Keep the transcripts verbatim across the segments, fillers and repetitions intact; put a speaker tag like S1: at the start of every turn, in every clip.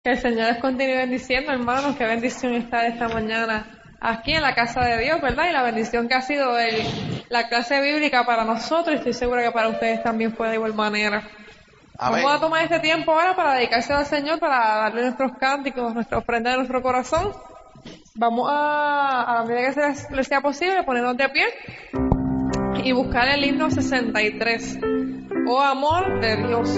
S1: Que el Señor les continúe bendiciendo, hermanos. Qué bendición estar esta mañana aquí en la casa de Dios, ¿verdad? Y la bendición que ha sido el, la clase bíblica para nosotros, y estoy segura que para ustedes también fue de igual manera.
S2: Amén.
S1: Vamos a tomar este tiempo ahora para dedicarse al Señor, para darle nuestros cánticos, nuestra ofrenda de nuestro corazón. Vamos a, a la medida que se les sea posible, ponernos de pie y buscar el himno sesenta y tres. Oh amor de Dios.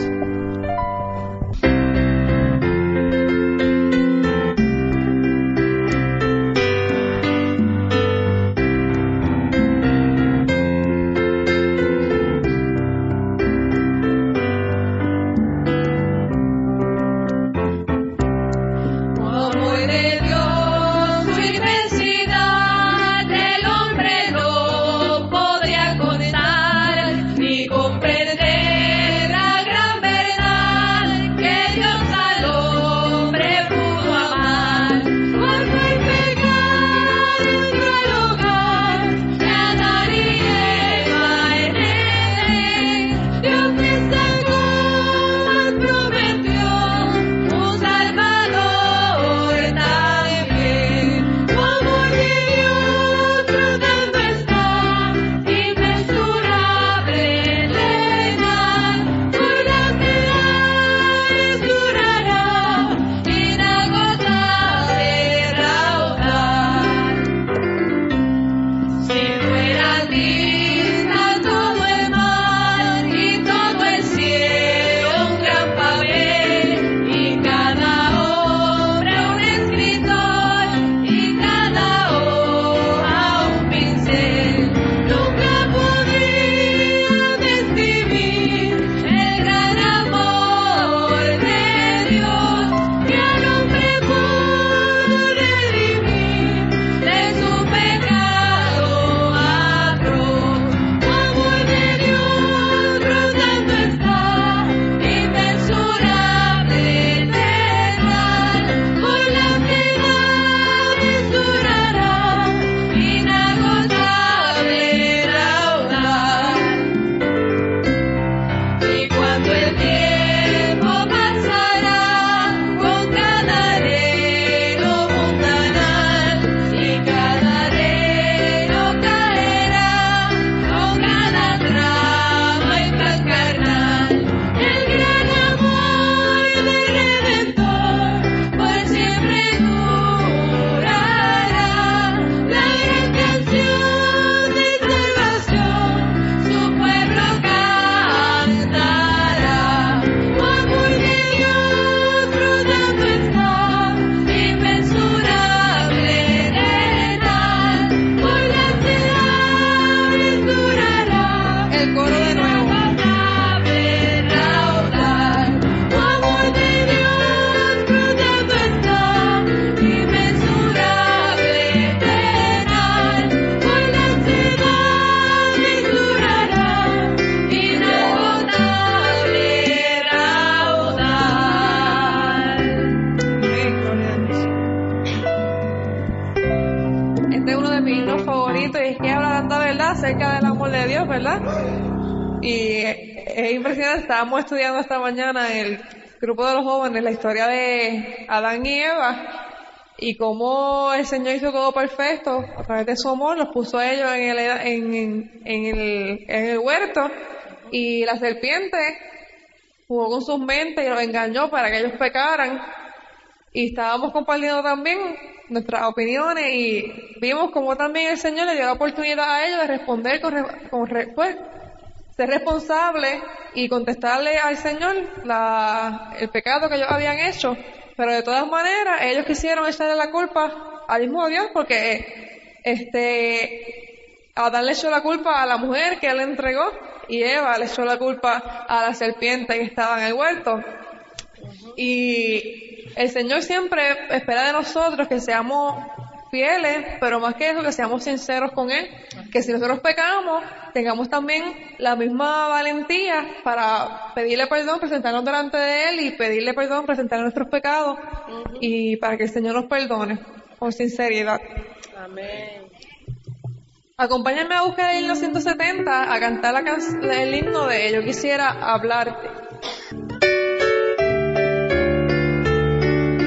S1: Acerca del amor de Dios, ¿verdad? Y es impresionante, estábamos estudiando esta mañana en el grupo de los jóvenes la historia de Adán y Eva y cómo el Señor hizo todo perfecto a través de su amor, los puso a ellos en el, en, en, en el, en el huerto, y la serpiente jugó con sus mentes y los engañó para que ellos pecaran, y estábamos compartiendo también nuestras opiniones y vimos como también el Señor le dio la oportunidad a ellos de responder con, con pues, ser responsable y contestarle al Señor la, el pecado que ellos habían hecho, pero de todas maneras ellos quisieron echarle la culpa al mismo Dios, porque este Adán le echó la culpa a la mujer que él entregó y Eva le echó la culpa a la serpiente que estaba en el huerto. Y el Señor siempre espera de nosotros que seamos fieles, pero más que eso, que seamos sinceros con Él, que si nosotros pecamos, tengamos también la misma valentía para pedirle perdón, presentarnos delante de Él y pedirle perdón, presentar nuestros pecados, uh-huh. y para que el Señor nos perdone con sinceridad.
S3: Amén.
S1: Acompáñenme a buscar el himno ciento setenta, a cantar la can- el himno de Yo quisiera hablarte.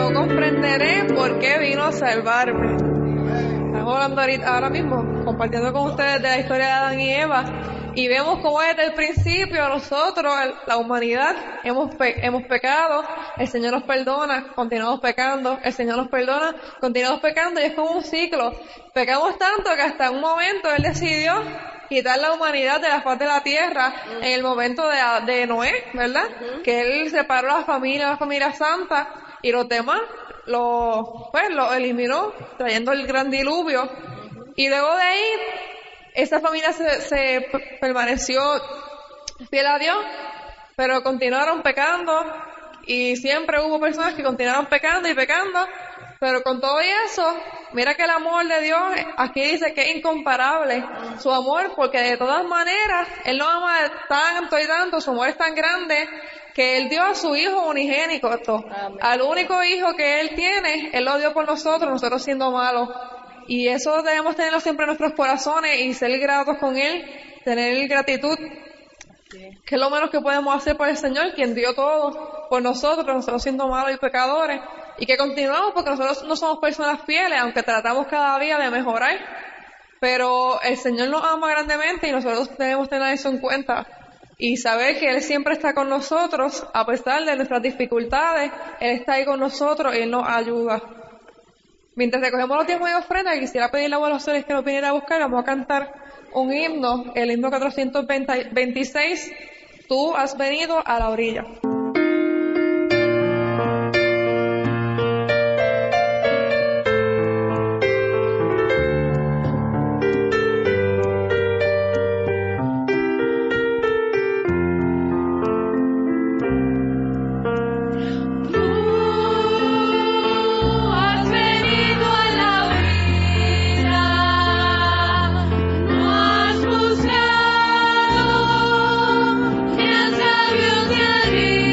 S1: no comprenderé por qué vino a salvarme. Estamos hablando ahorita, ahora mismo, compartiendo con ustedes de la historia de Adán y Eva, y vemos cómo desde el principio nosotros, la humanidad, hemos, pe- hemos pecado, el Señor nos perdona, continuamos pecando, el Señor nos perdona, continuamos pecando, y es como un ciclo. Pecamos tanto que hasta un momento Él decidió quitar la humanidad de la faz de la tierra en el momento de, de Noé, ¿verdad? Que Él separó la familia, la familia santa, y los demás lo, pues, lo eliminó, trayendo el gran diluvio. Y luego de ahí, esa familia se, se p- permaneció fiel a Dios, pero continuaron pecando, y siempre hubo personas que continuaron pecando y pecando, pero con todo eso, mira que el amor de Dios, aquí dice que es incomparable, su amor, porque de todas maneras, Él nos ama tanto y tanto, su amor es tan grande, que Él dio a su Hijo unigénito, al único Hijo que Él tiene, Él lo dio por nosotros, nosotros siendo malos. Y eso debemos tenerlo siempre en nuestros corazones y ser gratos con Él, tener gratitud, que es lo menos que podemos hacer por el Señor, quien dio todo por nosotros, nosotros siendo malos y pecadores, y que continuamos porque nosotros no somos personas fieles, aunque tratamos cada día de mejorar, pero el Señor nos ama grandemente y nosotros debemos tener eso en cuenta y saber que Él siempre está con nosotros a pesar de nuestras dificultades. Él está ahí con nosotros y Él nos ayuda. Mientras recogemos los diezmos y ofrendas, quisiera pedirle a los seres que nos viniera a buscar. Vamos a cantar un himno, el himno cuatrocientos veintiséis, Tú has venido a la orilla.
S2: Buscado, ni a sabio ni a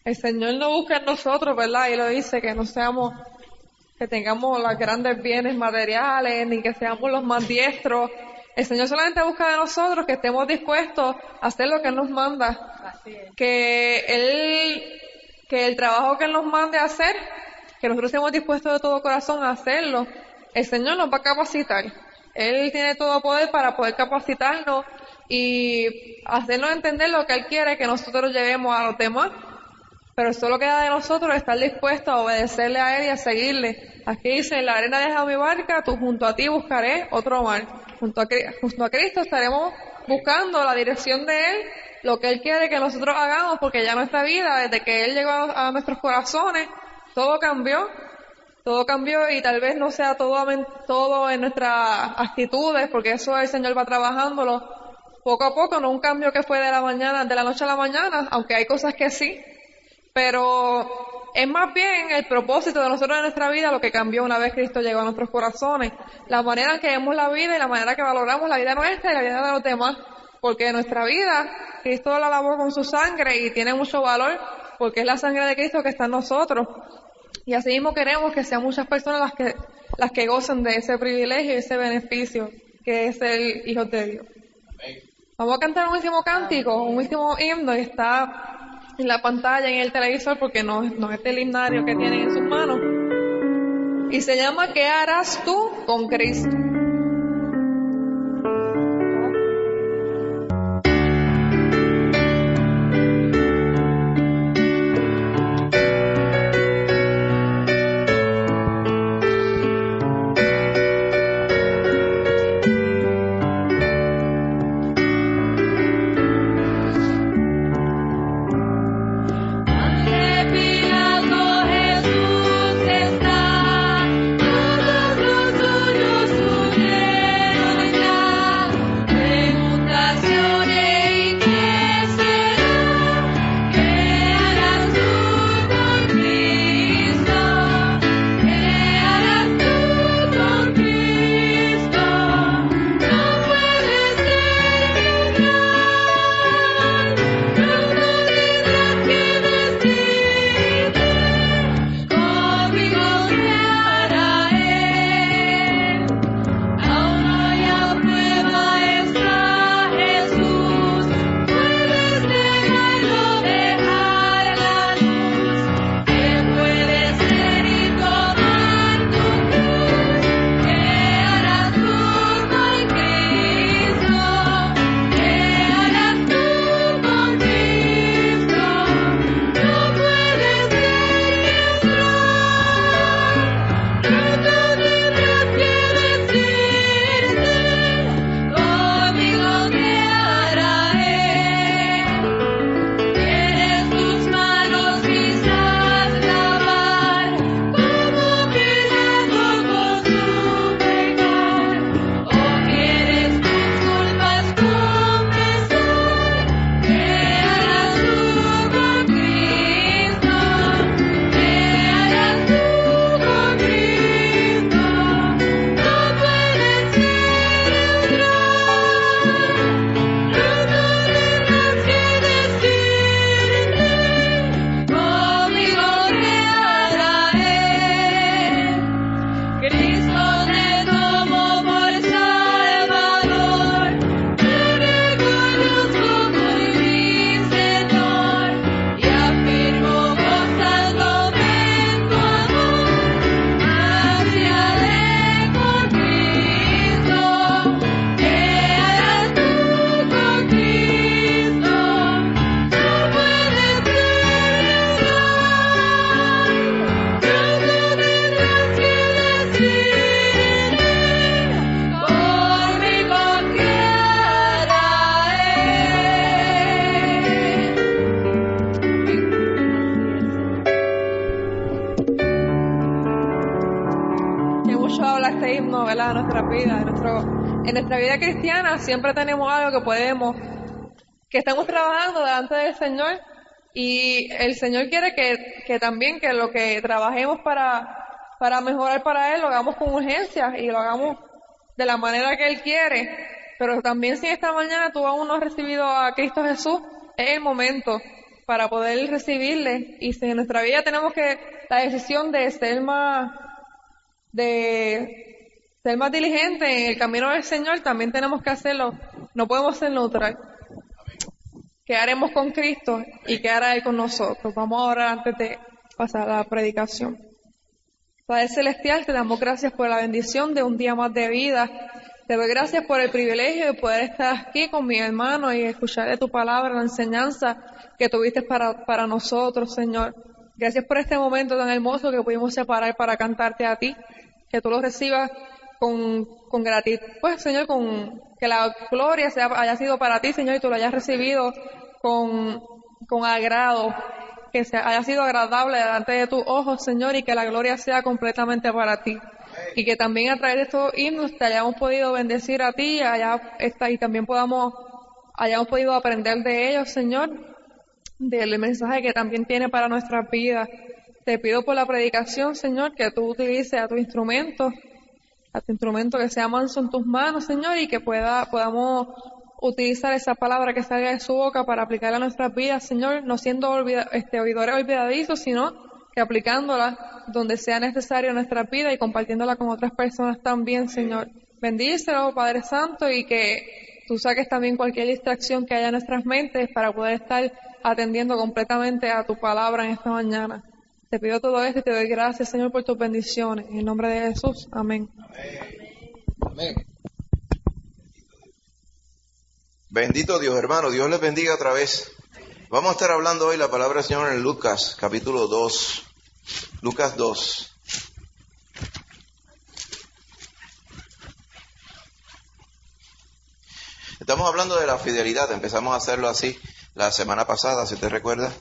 S1: El Señor no busca en nosotros, ¿verdad? Y lo dice, que no seamos, que tengamos los grandes bienes materiales, ni que seamos los más diestros. El Señor solamente busca de nosotros que estemos dispuestos a hacer lo que Él nos manda.
S2: Así es.
S1: Que Él, que el trabajo que Él nos mande a hacer, que nosotros estemos dispuestos de todo corazón a hacerlo. El Señor nos va a capacitar. Él tiene todo poder para poder capacitarnos y hacernos entender lo que Él quiere que nosotros llevemos a los demás. Pero solo queda de nosotros estar dispuestos a obedecerle a Él y a seguirle. Aquí dice, en la arena deja mi barca, tú junto a ti buscaré otro mar. Junto a, junto a Cristo estaremos buscando la dirección de Él, lo que Él quiere que nosotros hagamos, porque ya nuestra vida, desde que Él llegó a, a nuestros corazones, todo cambió. Todo cambió y tal vez no sea todo, todo en nuestras actitudes, porque eso el Señor va trabajándolo poco a poco, no un cambio que fue de la mañana, de la noche a la mañana, aunque hay cosas que sí. Pero es más bien el propósito de nosotros en nuestra vida lo que cambió una vez Cristo llegó a nuestros corazones. La manera en que vemos la vida y la manera que valoramos la vida nuestra y la vida de los demás. Porque nuestra vida, Cristo la lavó con su sangre y tiene mucho valor porque es la sangre de Cristo que está en nosotros. Y así mismo queremos que sean muchas personas las que, las que gocen de ese privilegio y ese beneficio que es ser hijos de Dios. Vamos a cantar un último cántico, un último himno y está en la pantalla, en el televisor, porque no, no es el himnario que tienen en sus manos. Y se llama ¿Qué harás tú con Cristo? ¿verdad? En nuestra vida, en, nuestro, en nuestra vida cristiana siempre tenemos algo que podemos, que estamos trabajando delante del Señor y el Señor quiere que, que también que lo que trabajemos para, para mejorar para Él lo hagamos con urgencia y lo hagamos de la manera que Él quiere. Pero también si esta mañana tú aún no has recibido a Cristo Jesús, es el momento para poder recibirle. Y si en nuestra vida tenemos que la decisión de ser más, de ser más diligente en el camino del Señor, también tenemos que hacerlo. No podemos ser neutral. ¿Qué haremos con Cristo y qué hará Él con nosotros? Vamos a orar antes de pasar a la predicación. Padre Celestial, te damos gracias por la bendición de un día más de vida. Te doy gracias por el privilegio de poder estar aquí con mi hermano y escuchar de tu palabra, la enseñanza que tuviste para, para nosotros, Señor. Gracias por este momento tan hermoso que pudimos separar para cantarte a ti. Que tú lo recibas con, con gratitud, pues, Señor, con que la gloria sea, haya sido para ti, Señor, y tú lo hayas recibido con, con agrado. Que sea, haya sido agradable delante de tus ojos, Señor, y que la gloria sea completamente para ti. Y que también a través de estos himnos te hayamos podido bendecir a ti, allá está, y también podamos, hayamos podido aprender de ellos, Señor, del mensaje que también tiene para nuestras vidas. Te pido por la predicación, Señor, que tú utilices a tu instrumento, a tu instrumento que sea manso en tus manos, Señor, y que pueda, podamos utilizar esa palabra que salga de su boca para aplicarla a nuestras vidas, Señor, no siendo olvida, este, oidores olvidadizos, sino que aplicándola donde sea necesario en nuestra vida y compartiéndola con otras personas también, Señor. Bendícelo, Padre Santo, y que tú saques también cualquier distracción que haya en nuestras mentes para poder estar atendiendo completamente a tu palabra en esta mañana. Te pido todo esto y te doy gracias, Señor, por tus bendiciones. En el nombre de Jesús. Amén.
S2: Amén. Bendito Dios, hermano, Dios les bendiga otra vez. Vamos a estar hablando hoy la palabra del Señor en Lucas, capítulo dos. Lucas dos. Estamos hablando de la fidelidad, empezamos a hacerlo así la semana pasada, si te recuerdas.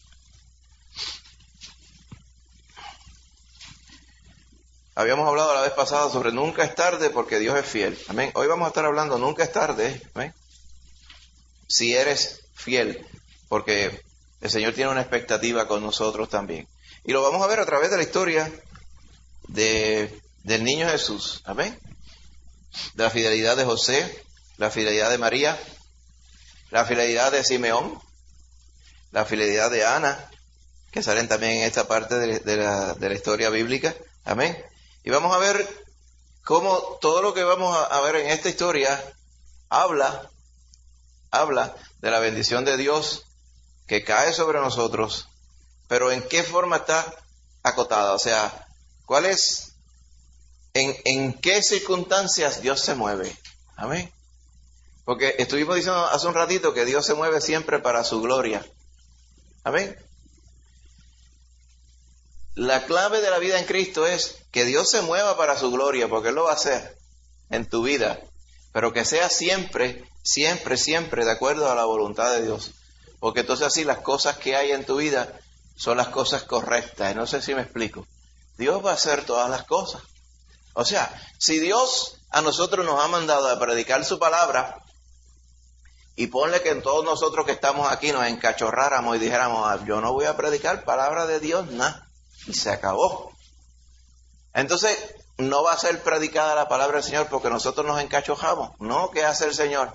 S2: Habíamos hablado la vez pasada sobre nunca es tarde porque Dios es fiel. Amén. Hoy vamos a estar hablando nunca es tarde. Amén. Si eres fiel, porque el Señor tiene una expectativa con nosotros también. Y lo vamos a ver a través de la historia de, del niño Jesús. Amén. De la fidelidad de José, la fidelidad de María, la fidelidad de Simeón, la fidelidad de Ana, que salen también en esta parte de, de, la, de la historia bíblica. Amén. Y vamos a ver cómo todo lo que vamos a, a ver en esta historia habla habla de la bendición de Dios que cae sobre nosotros, pero en qué forma está acotada, o sea, cuál es, en, en qué circunstancias Dios se mueve. Amén. Porque estuvimos diciendo hace un ratito que Dios se mueve siempre para su gloria. Amén. La clave de la vida en Cristo es que Dios se mueva para su gloria, porque Él lo va a hacer en tu vida, pero que sea siempre Siempre, siempre de acuerdo a la voluntad de Dios. Porque entonces así las cosas que hay en tu vida son las cosas correctas. No sé si me explico. Dios va a hacer todas las cosas. O sea, si Dios a nosotros nos ha mandado a predicar su palabra, y ponle que en todos nosotros que estamos aquí nos encachorráramos y dijéramos, ah, yo no voy a predicar palabra de Dios, nada. Y se acabó. Entonces, no va a ser predicada la palabra del Señor porque nosotros nos encachojamos. No, ¿qué hace el Señor?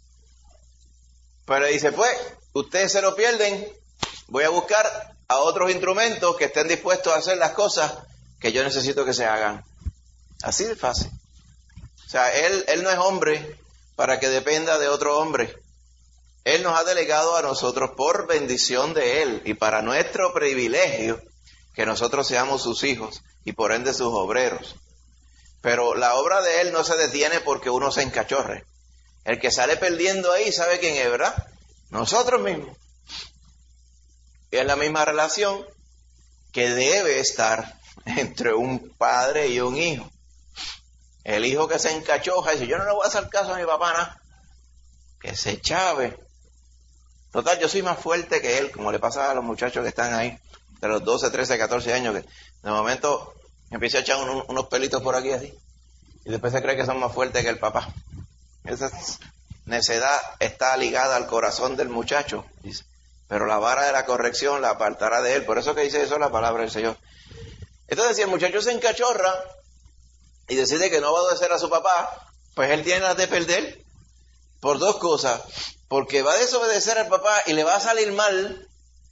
S2: Pero dice, pues, ustedes se lo pierden, voy a buscar a otros instrumentos que estén dispuestos a hacer las cosas que yo necesito que se hagan. Así de fácil. O sea, Él, él no es hombre para que dependa de otro hombre. Él nos ha delegado a nosotros por bendición de Él y para nuestro privilegio que nosotros seamos sus hijos y por ende sus obreros. Pero la obra de Él no se detiene porque uno se encachorre. El que sale perdiendo ahí, ¿sabe quién es, verdad? Nosotros mismos. Y es la misma relación que debe estar entre un padre y un hijo. El hijo que se encachoja y dice, yo no le voy a hacer caso a mi papá, nada. Que se chave. Total, yo soy más fuerte que él, como le pasa a los muchachos que están ahí, de los doce, trece, catorce años, que de momento empieza a echar un, unos pelitos por aquí así. Y después se cree que son más fuertes que el papá. Esa necedad está ligada al corazón del muchacho, dice. Pero la vara de la corrección la apartará de él. Por eso que dice eso la palabra del Señor. Entonces, si el muchacho se encachorra y decide que no va a obedecer a su papá, pues él tiene las de perder por dos cosas. Porque va a desobedecer al papá y le va a salir mal,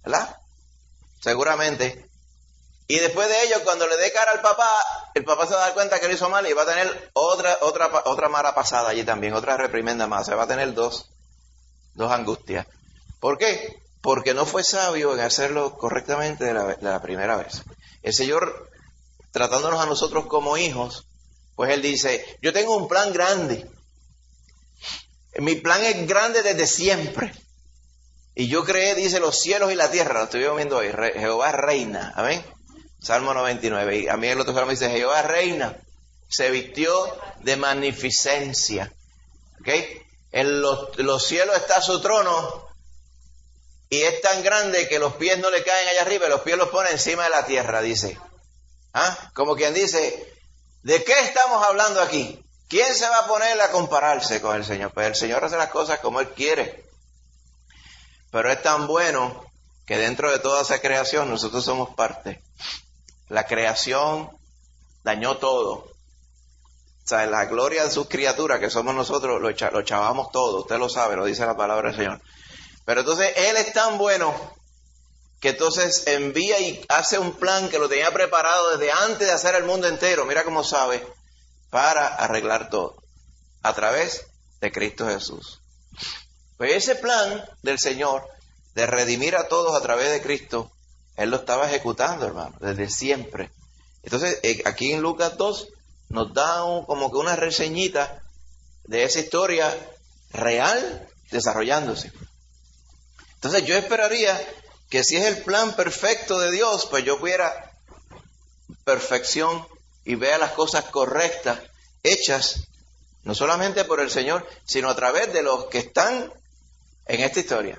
S2: ¿verdad? Seguramente. Y después de ello, cuando le dé cara al papá, el papá se va a dar cuenta que lo hizo mal y va a tener otra otra otra mala pasada allí también, otra reprimenda más. Se va a tener dos, dos angustias. ¿Por qué? Porque no fue sabio en hacerlo correctamente de la, de la primera vez. El Señor, tratándonos a nosotros como hijos, pues Él dice, yo tengo un plan grande. Mi plan es grande desde siempre. Y yo creé, dice, los cielos y la tierra. Lo estoy viendo hoy. Re, Jehová reina. Amén. Salmo noventa y nueve. Y a mí el otro salmo dice, Jehová reina. Se vistió de magnificencia. ¿Ok? En los, los cielos está su trono. Y es tan grande que los pies no le caen allá arriba. Y los pies los pone encima de la tierra, dice. ¿Ah? Como quien dice, ¿de qué estamos hablando aquí? ¿Quién se va a poner a compararse con el Señor? Pues el Señor hace las cosas como Él quiere. Pero es tan bueno que dentro de toda esa creación nosotros somos parte. La creación dañó todo. O sea, la gloria de sus criaturas que somos nosotros lo, echa, lo chavamos todo. Usted lo sabe, lo dice la palabra del Señor. Pero entonces Él es tan bueno que entonces envía y hace un plan que lo tenía preparado desde antes de hacer el mundo entero. Mira cómo sabe. Para arreglar todo. A través de Cristo Jesús. Pues ese plan del Señor de redimir a todos a través de Cristo, Él lo estaba ejecutando, hermano, desde siempre. Entonces, aquí en Lucas dos nos da un, como que una reseñita de esa historia real desarrollándose. Entonces, yo esperaría que si es el plan perfecto de Dios, pues yo pudiera perfección y vea las cosas correctas hechas, no solamente por el Señor, sino a través de los que están en esta historia.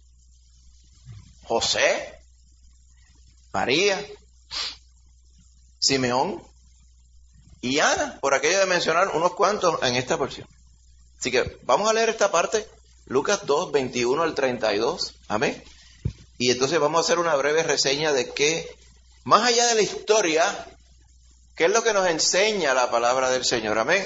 S2: José, María, Simeón y Ana, por aquello de mencionar unos cuantos en esta porción. Así que vamos a leer esta parte, Lucas dos, veintiuno al treinta y dos, amén. Y entonces vamos a hacer una breve reseña de qué, más allá de la historia, qué es lo que nos enseña la palabra del Señor, amén.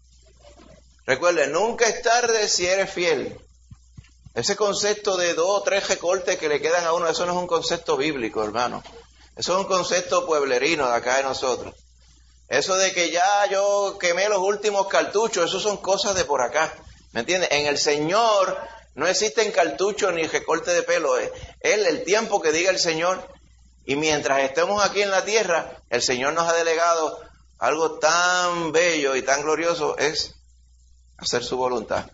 S2: Recuerden, nunca es tarde si eres fiel. Ese concepto de dos o tres recortes que le quedan a uno, eso no es un concepto bíblico, hermano. Eso es un concepto pueblerino de acá de nosotros. Eso de que ya yo quemé los últimos cartuchos, eso son cosas de por acá. ¿Me entiendes? En el Señor no existen cartuchos ni recorte de pelo. Él, el tiempo que diga el Señor. Y mientras estemos aquí en la tierra, el Señor nos ha delegado algo tan bello y tan glorioso, es hacer su voluntad.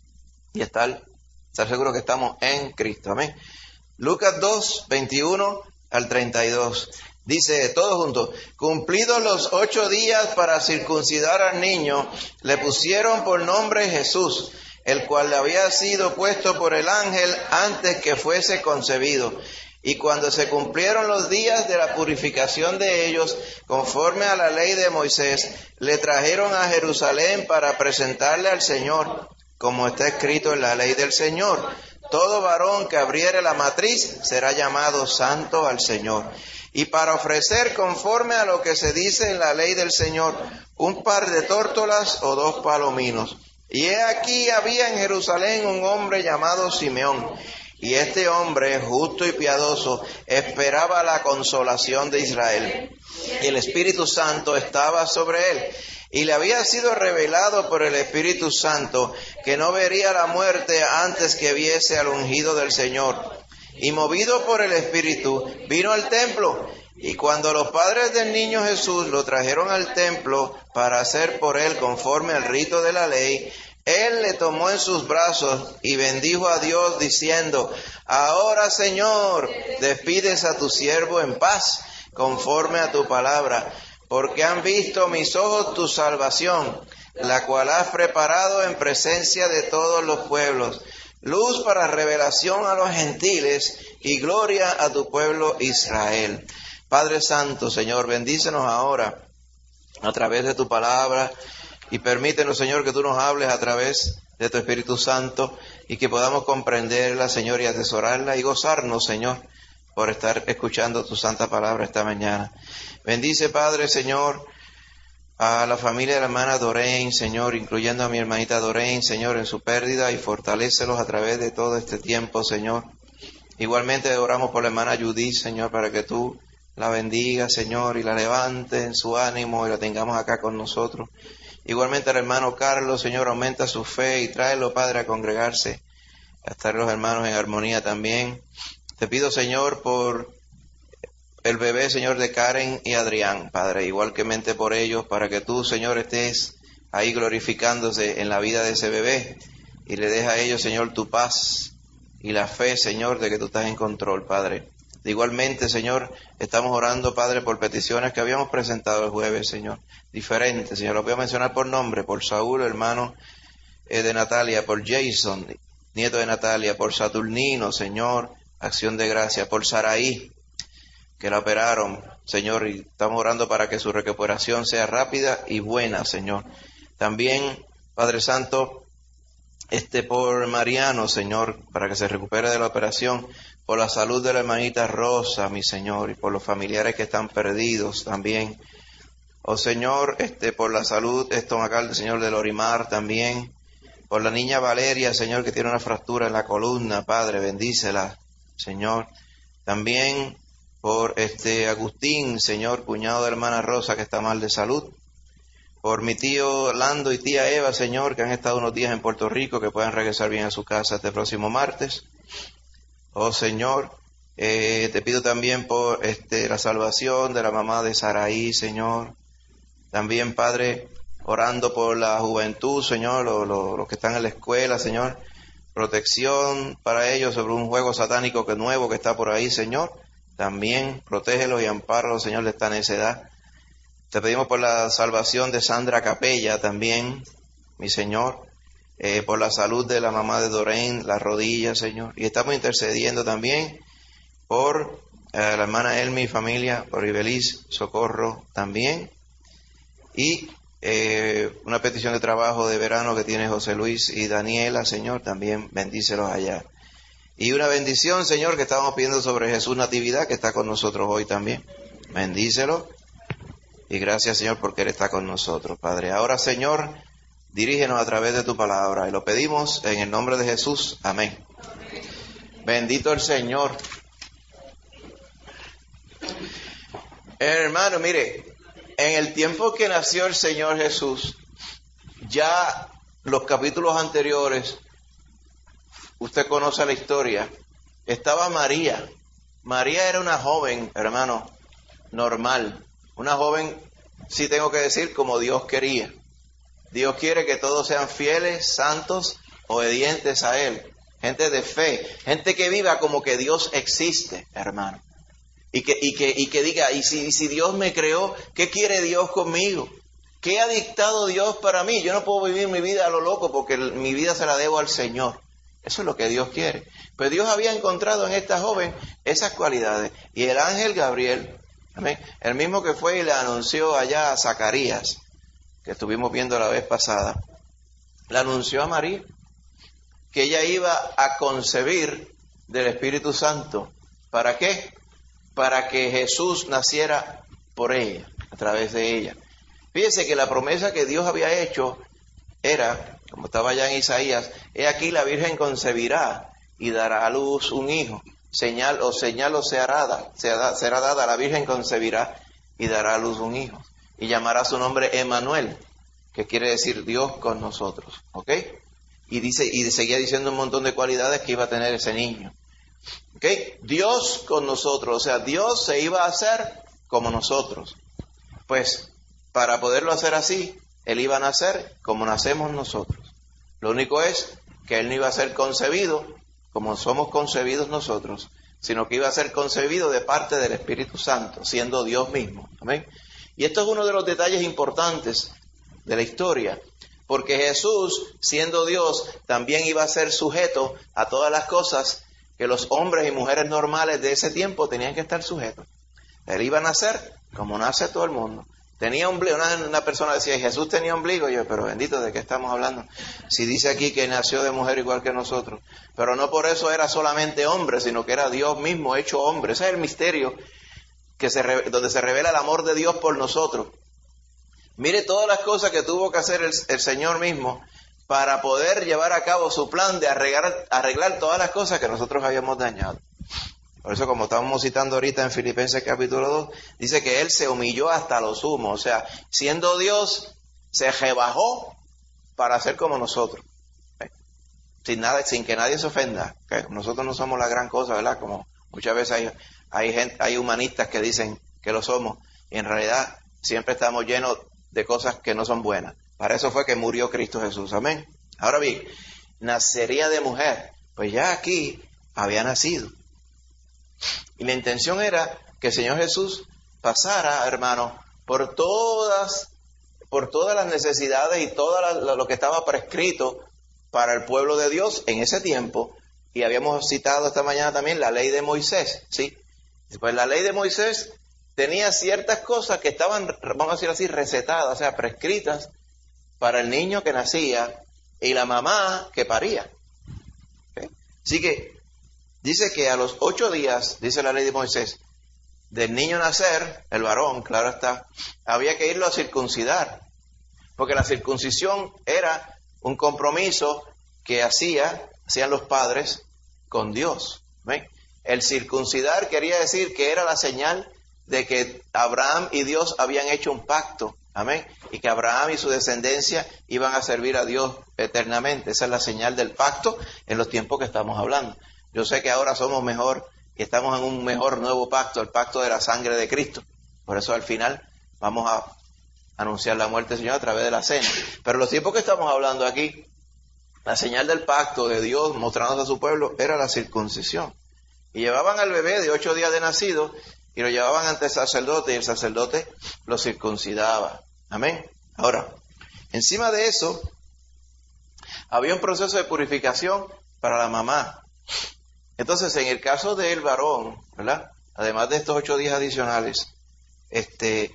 S2: Y estar... estar seguro que estamos en Cristo. Amén. Lucas dos, veintiuno al treinta y dos. Dice, todos juntos, cumplidos los ocho días para circuncidar al niño, le pusieron por nombre Jesús, el cual le había sido puesto por el ángel antes que fuese concebido. Y cuando se cumplieron los días de la purificación de ellos, conforme a la ley de Moisés, le trajeron a Jerusalén para presentarle al Señor, como está escrito en la ley del Señor. Todo varón que abriere la matriz será llamado santo al Señor. Y para ofrecer conforme a lo que se dice en la ley del Señor, un par de tórtolas o dos palominos. Y he aquí había en Jerusalén un hombre llamado Simeón. Y este hombre, justo y piadoso, esperaba la consolación de Israel. Y el Espíritu Santo estaba sobre él. Y le había sido revelado por el Espíritu Santo que no vería la muerte antes que viese al ungido del Señor. Y movido por el Espíritu, vino al templo. Y cuando los padres del niño Jesús lo trajeron al templo para hacer por él conforme al rito de la ley, él le tomó en sus brazos y bendijo a Dios diciendo, ahora, Señor, despides a tu siervo en paz, conforme a tu palabra, porque han visto mis ojos tu salvación, la cual has preparado en presencia de todos los pueblos, luz para revelación a los gentiles y gloria a tu pueblo Israel. Padre Santo, Señor, bendícenos ahora a través de tu palabra y permítenos, Señor, que tú nos hables a través de tu Espíritu Santo y que podamos comprenderla, Señor, y atesorarla y gozarnos, Señor, por estar escuchando tu santa palabra esta mañana. Bendice, Padre, Señor, a la familia de la hermana Doreen, Señor, incluyendo a mi hermanita Doreen, Señor, en su pérdida, y fortalécelos a través de todo este tiempo, Señor. Igualmente oramos por la hermana Judith, Señor, para que tú la bendigas, Señor, y la levantes en su ánimo y la tengamos acá con nosotros. Igualmente al hermano Carlos, Señor, aumenta su fe y tráelo, Padre, a congregarse, a estar los hermanos en armonía también. Te pido, Señor, por el bebé, Señor, de Karen y Adrián, Padre, igualmente por ellos, para que tú, Señor, estés ahí glorificándose en la vida de ese bebé y le des a ellos, Señor, tu paz y la fe, Señor, de que tú estás en control, Padre. Igualmente, Señor, estamos orando, Padre, por peticiones que habíamos presentado el jueves, Señor, diferentes, Señor, lo voy a mencionar por nombre, por Saúl, hermano eh, de Natalia, por Jason, nieto de Natalia, por Saturnino, Señor, acción de gracia, por Saraí, que la operaron, Señor, y estamos orando para que su recuperación sea rápida y buena, Señor. También, Padre Santo, este por Mariano, Señor, para que se recupere de la operación, por la salud de la hermanita Rosa, mi Señor, y por los familiares que están perdidos también. Oh Señor, este por la salud estomacal del Señor de Lorimar también, por la niña Valeria, Señor, que tiene una fractura en la columna, Padre, bendícela, Señor. También por este Agustín, Señor, cuñado de la hermana Rosa, que está mal de salud. Por mi tío Lando y tía Eva, Señor, que han estado unos días en Puerto Rico, que puedan regresar bien a su casa este próximo martes. Oh Señor, eh, te pido también por este la salvación de la mamá de Saraí, Señor. También, Padre, orando por la juventud, Señor, los lo, lo que están en la escuela, Señor. Protección para ellos sobre un juego satánico que nuevo que está por ahí, Señor. También protégelos y ampáralos, Señor, de esta necedad. Te pedimos por la salvación de Sandra Capella también, mi Señor. Eh, por la salud de la mamá de Doreen, las rodillas, Señor. Y estamos intercediendo también por eh, la hermana Elmi y familia, por Ibeliz, socorro también. Y eh, una petición de trabajo de verano que tiene José Luis y Daniela, Señor, también bendícelos allá. Y una bendición, Señor, que estábamos pidiendo sobre Jesús Natividad, que está con nosotros hoy también. Bendícelo. Y gracias, Señor, porque Él está con nosotros, Padre. Ahora, Señor, dirígenos a través de tu palabra. Y lo pedimos en el nombre de Jesús. Amén. Amén. Bendito el Señor. Hermano, mire, en el tiempo que nació el Señor Jesús, ya los capítulos anteriores, usted conoce la historia, estaba María. María era una joven, hermano, normal. Una joven, sí tengo que decir, como Dios quería. Dios quiere que todos sean fieles, santos, obedientes a Él. Gente de fe, gente que viva como que Dios existe, hermano. Y que, y que, y que diga, y si, y si Dios me creó, ¿qué quiere Dios conmigo? ¿Qué ha dictado Dios para mí? Yo no puedo vivir mi vida a lo loco porque mi vida se la debo al Señor. Eso es lo que Dios quiere. Pero Dios había encontrado en esta joven esas cualidades. Y el ángel Gabriel, amén, el mismo que fue y le anunció allá a Zacarías, que estuvimos viendo la vez pasada, le anunció a María que ella iba a concebir del Espíritu Santo. ¿Para qué? Para que Jesús naciera por ella, a través de ella. Fíjese que la promesa que Dios había hecho era, como estaba ya en Isaías, he aquí la Virgen concebirá y dará a luz un hijo. Señal o señal o será dada, será, será dada, la Virgen concebirá y dará a luz un hijo. Y llamará su nombre Emmanuel, que quiere decir Dios con nosotros. ¿Ok? Y dice, y seguía diciendo un montón de cualidades que iba a tener ese niño. ¿Ok? Dios con nosotros, o sea, Dios se iba a hacer como nosotros. Pues, para poderlo hacer así, Él iba a nacer como nacemos nosotros. Lo único es que Él no iba a ser concebido como somos concebidos nosotros, sino que iba a ser concebido de parte del Espíritu Santo, siendo Dios mismo. Amén. Y esto es uno de los detalles importantes de la historia, porque Jesús, siendo Dios, también iba a ser sujeto a todas las cosas que los hombres y mujeres normales de ese tiempo tenían que estar sujetos. Él iba a nacer como nace todo el mundo. Tenía ombligo. Una, una persona decía, Jesús tenía ombligo. Y yo, pero bendito, ¿de qué estamos hablando? Si dice aquí que nació de mujer igual que nosotros. Pero no por eso era solamente hombre, sino que era Dios mismo hecho hombre. Ese es el misterio que se, donde se revela el amor de Dios por nosotros. Mire todas las cosas que tuvo que hacer el, el Señor mismo para poder llevar a cabo su plan de arreglar, arreglar todas las cosas que nosotros habíamos dañado. Por eso, como estamos citando ahorita en Filipenses capítulo dos, dice que Él se humilló hasta lo sumo. O sea, siendo Dios, se rebajó para ser como nosotros. ¿Eh? Sin nada, sin que nadie se ofenda. ¿Eh? Nosotros no somos la gran cosa, ¿verdad? Como muchas veces hay, hay, gente, hay humanistas que dicen que lo somos. Y en realidad siempre estamos llenos de cosas que no son buenas. Para eso fue que murió Cristo Jesús. Amén. Ahora bien, nacería de mujer. Pues ya aquí había nacido. Y la intención era que el Señor Jesús pasara, hermano, por todas, por todas las necesidades y todo lo que estaba prescrito para el pueblo de Dios en ese tiempo. Y habíamos citado esta mañana también la ley de Moisés, ¿sí? Pues la ley de Moisés tenía ciertas cosas que estaban, vamos a decir así, recetadas, o sea, prescritas para el niño que nacía y la mamá que paría. ¿Okay? Así que dice que a los ocho días, dice la ley de Moisés, del niño nacer, el varón, claro está, había que irlo a circuncidar. Porque la circuncisión era un compromiso que hacía, hacían los padres con Dios. ¿Ven? El circuncidar quería decir que era la señal de que Abraham y Dios habían hecho un pacto. Amén. Y que Abraham y su descendencia iban a servir a Dios eternamente. Esa es la señal del pacto en los tiempos que estamos hablando. Yo sé que ahora somos mejor y estamos en un mejor nuevo pacto, el pacto de la sangre de Cristo. Por eso al final vamos a anunciar la muerte del Señor a través de la cena. Pero los tiempos que estamos hablando aquí, la señal del pacto de Dios mostrándose a su pueblo era la circuncisión. Y llevaban al bebé de ocho días de nacido y lo llevaban ante el sacerdote y el sacerdote lo circuncidaba. Amén. Ahora, encima de eso, había un proceso de purificación para la mamá. Entonces, en el caso del varón, ¿verdad? Además de estos ocho días adicionales, este,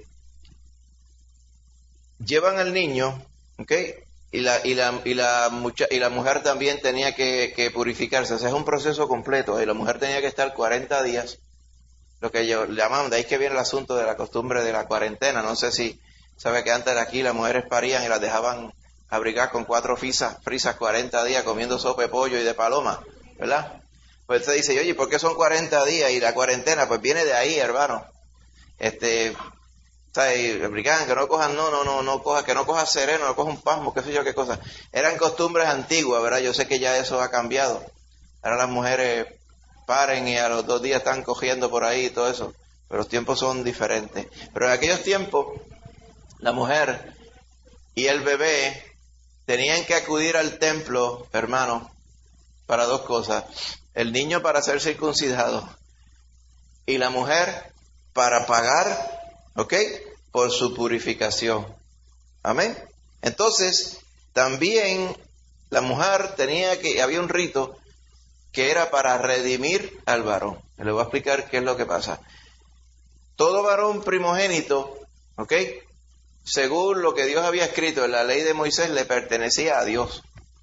S2: llevan al niño, ¿ok? Y la, y la, y la, mucha, y la mujer también tenía que, que purificarse. O sea, es un proceso completo. Y la mujer tenía que estar cuarenta días. Lo que ellos llaman, de ahí que viene el asunto de la costumbre de la cuarentena. No sé si sabe que antes de aquí las mujeres parían y las dejaban abrigar con cuatro frisas, frisas cuarenta días comiendo sopa de pollo y de paloma, ¿verdad? Pues usted dice, oye, ¿por qué son cuarenta días y la cuarentena? Pues viene de ahí, hermano. Este, ¿sabes? Abrigan, que no cojan, no, no, no, no coja, que no coja sereno, no coja un pasmo, qué sé yo, qué cosa. Eran costumbres antiguas, ¿verdad? Yo sé que ya eso ha cambiado. Ahora las mujeres paren y a los dos días están cogiendo por ahí y todo eso. Pero los tiempos son diferentes. Pero en aquellos tiempos, la mujer y el bebé tenían que acudir al templo, hermano, para dos cosas. El niño para ser circuncidado y la mujer para pagar, ¿ok?, por su purificación. Amén. Entonces, también la mujer tenía que, había un rito que era para redimir al varón. Le voy a explicar qué es lo que pasa. Todo varón primogénito, ¿ok?, según lo que Dios había escrito en la ley de Moisés, le pertenecía a Dios.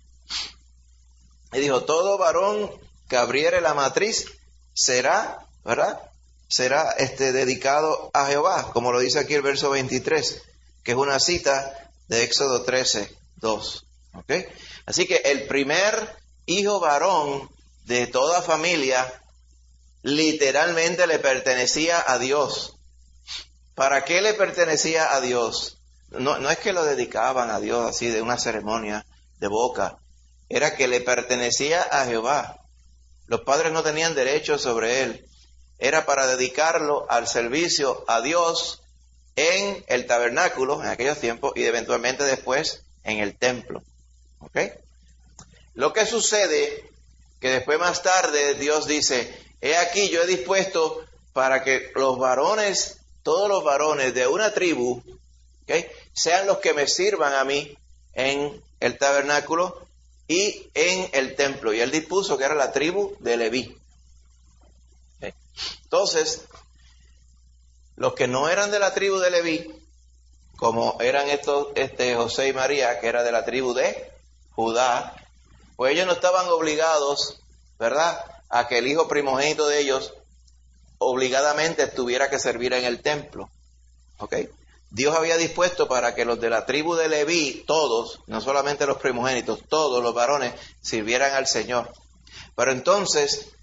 S2: Y dijo, todo varón que abriere la matriz será, ¿verdad?, será este, dedicado a Jehová, como lo dice aquí el verso veintitrés, que es una cita de Éxodo trece, dos. ¿Okay? Así que el primer hijo varón de toda familia literalmente le pertenecía a Dios. ¿Para qué le pertenecía a Dios? No, no es que lo dedicaban a Dios así de una ceremonia de boca, era que le pertenecía a Jehová. Los padres no tenían derecho sobre él. Era para dedicarlo al servicio a Dios en el tabernáculo en aquellos tiempos y eventualmente después en el templo. ¿Ok? Lo que sucede que después más tarde Dios dice, he aquí yo he dispuesto para que los varones, todos los varones de una tribu, ¿okay?, sean los que me sirvan a mí en el tabernáculo y en el templo. Y él dispuso que era la tribu de Leví. ¿Okay? Entonces, los que no eran de la tribu de Leví, como eran estos, este José y María, que era de la tribu de Judá, pues ellos no estaban obligados, ¿verdad?, a que el hijo primogénito de ellos obligadamente tuviera que servir en el templo. ¿Ok? Dios había dispuesto para que los de la tribu de Leví, todos, no solamente los primogénitos, todos los varones, sirvieran al Señor. Pero entonces,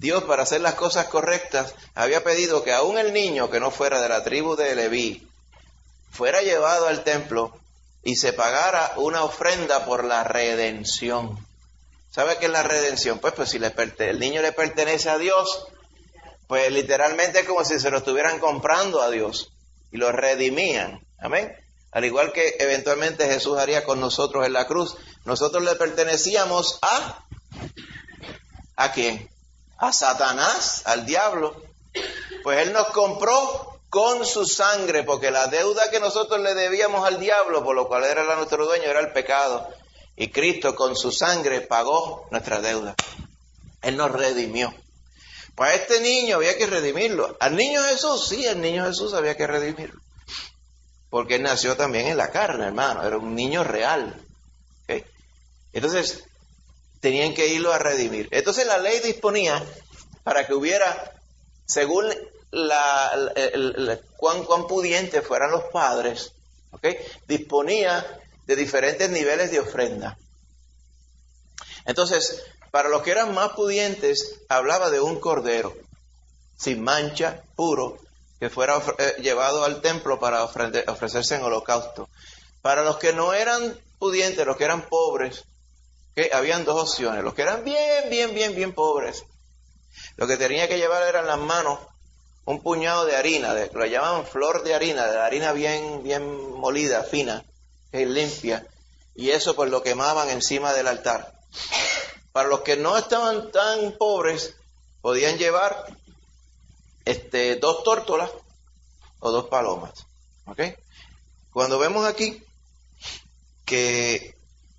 S2: Dios, para hacer las cosas correctas, había pedido que aún el niño que no fuera de la tribu de Leví fuera llevado al templo y se pagara una ofrenda por la redención. ¿Sabe qué es la redención? Pues, pues si le perte- el niño le pertenece a Dios, pues literalmente es como si se lo estuvieran comprando a Dios y lo redimían. Amén. Al igual que eventualmente Jesús haría con nosotros en la cruz. Nosotros le pertenecíamos a... ¿A quién? A Satanás, al diablo. Pues Él nos compró con su sangre, porque la deuda que nosotros le debíamos al diablo, por lo cual era nuestro dueño, era el pecado. Y Cristo con su sangre pagó nuestra deuda. Él nos redimió. Pues a este niño había que redimirlo. Al niño Jesús, sí, al niño Jesús había que redimirlo. Porque Él nació también en la carne, hermano. Era un niño real. ¿Okay? Entonces, tenían que irlo a redimir. Entonces la ley disponía para que hubiera, según la, la, la, la cuán, cuán pudientes fueran los padres, ¿okay? Disponía de diferentes niveles de ofrenda. Entonces, para los que eran más pudientes, hablaba de un cordero, sin mancha, puro, que fuera ofre- llevado al templo para ofrende- ofrecerse en holocausto. Para los que no eran pudientes, los que eran pobres, ¿okay? Habían dos opciones. Los que eran bien, bien, bien, bien pobres, lo que tenía que llevar era en las manos un puñado de harina, de, lo llamaban flor de harina, de la harina bien, bien molida, fina, ¿okay? Limpia, y eso pues lo quemaban encima del altar. Para los que no estaban tan pobres, podían llevar este, dos tórtolas o dos palomas. ¿Okay? Cuando vemos aquí que,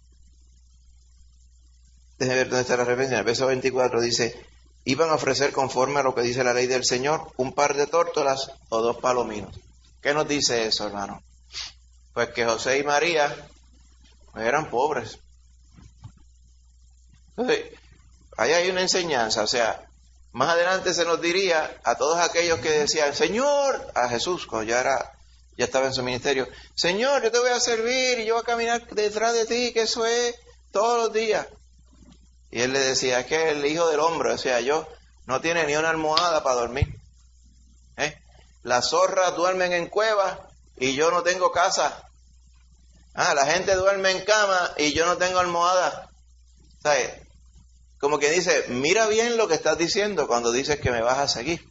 S2: déjenme ver dónde está la referencia, en el verso veinticuatro dice, iban a ofrecer conforme a lo que dice la ley del Señor, un par de tórtolas o dos palominos. ¿Qué nos dice eso, hermano? Pues que José y María eran pobres. Entonces, ahí hay una enseñanza, o sea, más adelante se nos diría a todos aquellos que decían, Señor, a Jesús, cuando ya era, ya estaba en su ministerio, Señor, yo te voy a servir y yo voy a caminar detrás de ti, que eso es todos los días. Y él le decía, es que el Hijo del Hombre, o sea, yo, no tiene ni una almohada para dormir. ¿Eh? Las zorras duermen en cuevas y yo no tengo casa. Ah, la gente duerme en cama y yo no tengo almohada. ¿Sabes? Como que dice, mira bien lo que estás diciendo cuando dices que me vas a seguir.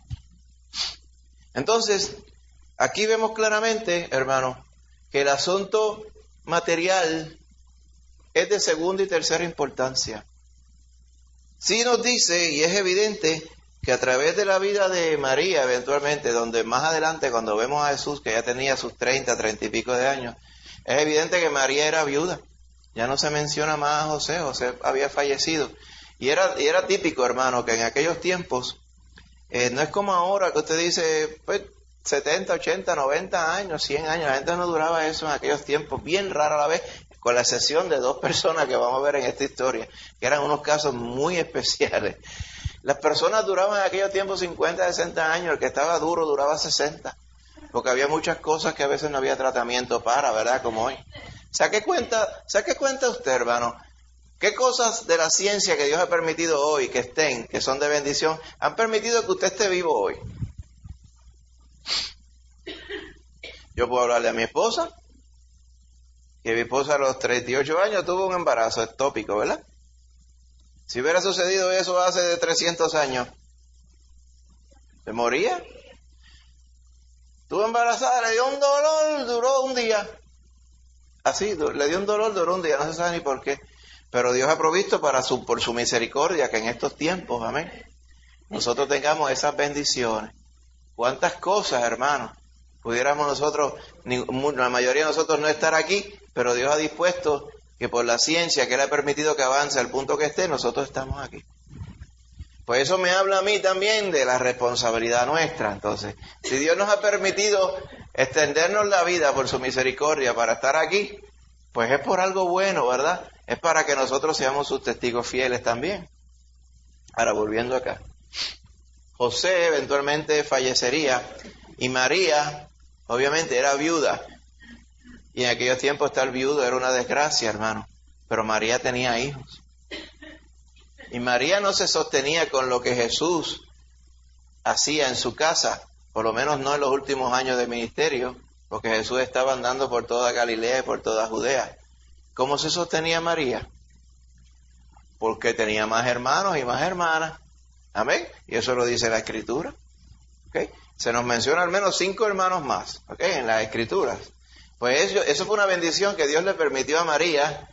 S2: Entonces, aquí vemos claramente, hermano, que el asunto material es de segunda y tercera importancia. Sí nos dice, y es evidente, que a través de la vida de María, eventualmente, donde más adelante, cuando vemos a Jesús, que ya tenía sus treinta, treinta y pico de años, es evidente que María era viuda. Ya no se menciona más a José, José había fallecido. Y era, y era típico, hermano, que en aquellos tiempos, eh, no es como ahora que usted dice, pues, setenta, ochenta, noventa años, cien años, la gente no duraba eso en aquellos tiempos, bien rara a la vez, con la excepción de dos personas que vamos a ver en esta historia, que eran unos casos muy especiales. Las personas duraban en aquellos tiempos cincuenta, sesenta años, el que estaba duro duraba sesenta, porque había muchas cosas que a veces no había tratamiento para, ¿verdad? Como hoy. Saque cuenta, saque cuenta usted, hermano, qué cosas de la ciencia que Dios ha permitido hoy, que estén, que son de bendición, han permitido que usted esté vivo hoy. Yo puedo hablarle a mi esposa, que mi esposa a los treinta y ocho años tuvo un embarazo ectópico, ¿verdad? Si hubiera sucedido eso hace de trescientos años, ¿se moría? Estuvo embarazada, le dio un dolor, duró un día. Así, le dio un dolor, duró un día, no se sabe ni por qué. Pero Dios ha provisto para su, por su misericordia que en estos tiempos, amén, nosotros tengamos esas bendiciones. ¿Cuántas cosas, hermanos? Pudiéramos nosotros, la mayoría de nosotros no estar aquí, pero Dios ha dispuesto que por la ciencia que Él ha permitido que avance al punto que esté, nosotros estamos aquí. Pues eso me habla a mí también de la responsabilidad nuestra. Entonces, si Dios nos ha permitido extendernos la vida por su misericordia para estar aquí, pues es por algo bueno, ¿verdad? Es para que nosotros seamos sus testigos fieles también. Ahora, volviendo acá. José eventualmente fallecería y María, obviamente, era viuda. Y en aquellos tiempos estar viudo era una desgracia, hermano. Pero María tenía hijos. Y María no se sostenía con lo que Jesús hacía en su casa, por lo menos no en los últimos años de ministerio, porque Jesús estaba andando por toda Galilea y por toda Judea. ¿Cómo se sostenía María? Porque tenía más hermanos y más hermanas. Amén. Y eso lo dice la Escritura. ¿Okay? Se nos menciona al menos cinco hermanos más, ¿okay? En las Escrituras. Pues eso, eso fue una bendición que Dios le permitió a María,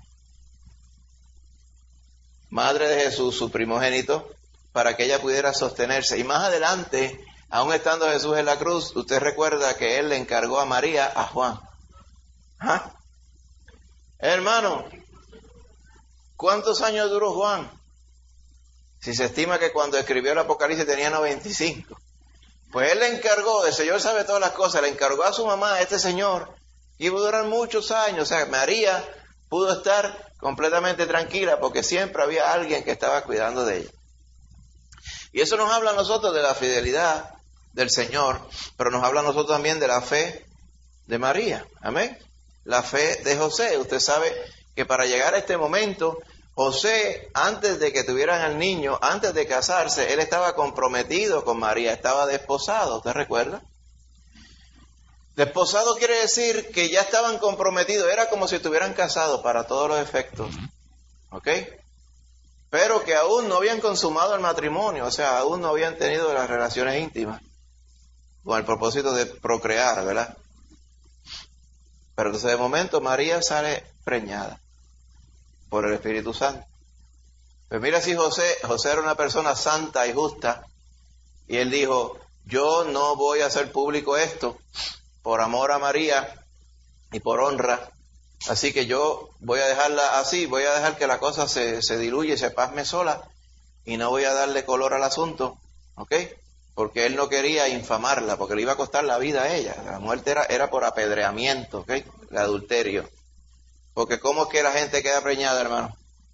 S2: madre de Jesús, su primogénito, para que ella pudiera sostenerse. Y más adelante, aún estando Jesús en la cruz, usted recuerda que Él le encargó a María a Juan. ¿Ah? Hermano, ¿cuántos años duró Juan? Si se estima que cuando escribió el Apocalipsis tenía noventa y cinco. Pues Él le encargó, el Señor sabe todas las cosas, le encargó a su mamá, a este señor, y iba a durar muchos años. O sea, María pudo estar completamente tranquila porque siempre había alguien que estaba cuidando de ella. Y eso nos habla a nosotros de la fidelidad del Señor, pero nos habla a nosotros también de la fe de María. Amén. La fe de José. Usted sabe que para llegar a este momento, José, antes de que tuvieran al niño, antes de casarse, él estaba comprometido con María, estaba desposado. ¿Usted recuerda? Desposado quiere decir que ya estaban comprometidos, era como si estuvieran casados para todos los efectos, ¿ok? Pero que aún no habían consumado el matrimonio, o sea, aún no habían tenido las relaciones íntimas, con el propósito de procrear, ¿verdad? Pero entonces de momento María sale preñada por el Espíritu Santo. Pues mira si José, José era una persona santa y justa, y él dijo, yo no voy a hacer público esto, por amor a María y por honra, así que yo voy a dejarla así, voy a dejar que la cosa se, se diluye y se pasme sola, y no voy a darle color al asunto, ¿ok? Porque él no quería infamarla, porque le iba a costar la vida a ella. La muerte era, era por apedreamiento, ¿ok? El adulterio. Porque ¿cómo es que la gente queda preñada, hermano?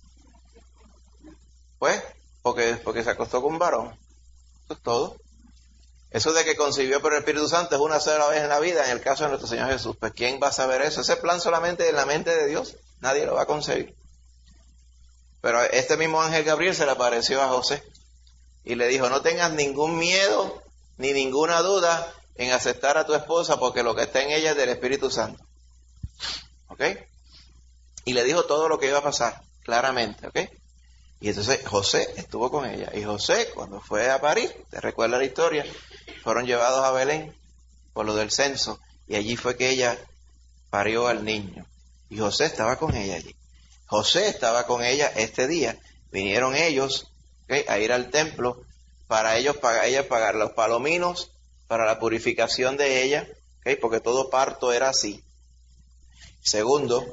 S2: Pues, porque, porque se acostó con un varón. Eso es todo. Eso de que concibió por el Espíritu Santo es una sola vez en la vida, en el caso de nuestro Señor Jesús. Pues ¿quién va a saber eso? Ese plan solamente en la mente de Dios. Nadie lo va a concebir. Pero este mismo ángel Gabriel se le apareció a José y le dijo, no tengas ningún miedo ni ninguna duda en aceptar a tu esposa, porque lo que está en ella es del Espíritu Santo. ¿Ok? Y le dijo todo lo que iba a pasar, claramente. ¿Ok? Y entonces José estuvo con ella. Y José, cuando fue a París, ¿te recuerda la historia? Fueron llevados a Belén por lo del censo. Y allí fue que ella parió al niño. Y José estaba con ella allí. José estaba con ella este día. Vinieron ellos, ¿okay?, a ir al templo para ellos pagar, ella pagar los palominos para la purificación de ella, ¿okay?, porque todo parto era así. Segundo,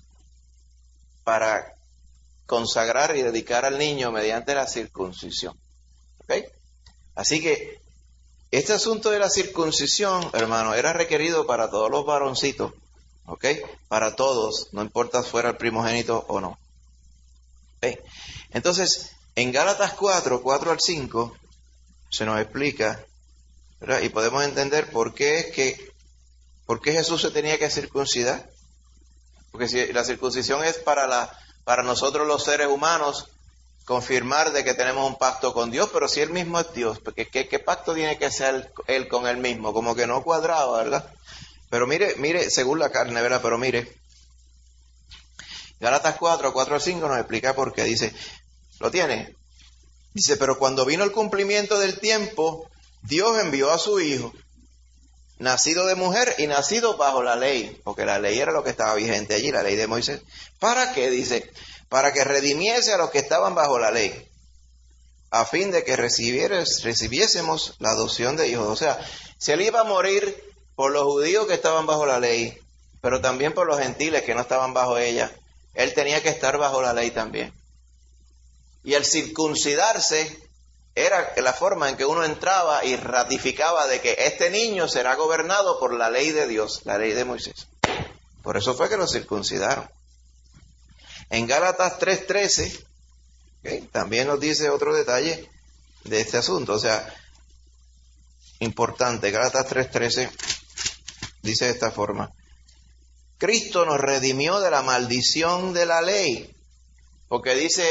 S2: para consagrar y dedicar al niño mediante la circuncisión. ¿Okay? Así que este asunto de la circuncisión, hermano, era requerido para todos los varoncitos, ¿ok? Para todos, no importa si fuera el primogénito o no. ¿Okay? Entonces, en Gálatas cuatro, cuatro al cinco, se nos explica, ¿verdad? Y podemos entender por qué es que, por qué Jesús se tenía que circuncidar. Porque si la circuncisión es para la para nosotros los seres humanos confirmar de que tenemos un pacto con Dios, pero si Él mismo es Dios, porque ¿qué, qué pacto tiene que ser Él con Él mismo? Como que no cuadraba, ¿verdad? Pero mire, mire, según la carne, ¿verdad? Pero mire, Gálatas cuatro, cuatro al cinco nos explica por qué. Dice, ¿lo tiene? Dice, pero cuando vino el cumplimiento del tiempo, Dios envió a su Hijo, nacido de mujer y nacido bajo la ley, porque la ley era lo que estaba vigente allí, la ley de Moisés. ¿Para qué? Dice, para que redimiese a los que estaban bajo la ley, a fin de que recibiésemos la adopción de hijos. O sea, si él iba a morir por los judíos que estaban bajo la ley, pero también por los gentiles que no estaban bajo ella, él tenía que estar bajo la ley también. Y el circuncidarse era la forma en que uno entraba y ratificaba de que este niño será gobernado por la ley de Dios, la ley de Moisés. Por eso fue que lo circuncidaron. En Gálatas tres trece, ¿okay?, también nos dice otro detalle de este asunto. O sea, importante, Gálatas tres trece dice de esta forma: Cristo nos redimió de la maldición de la ley, porque dice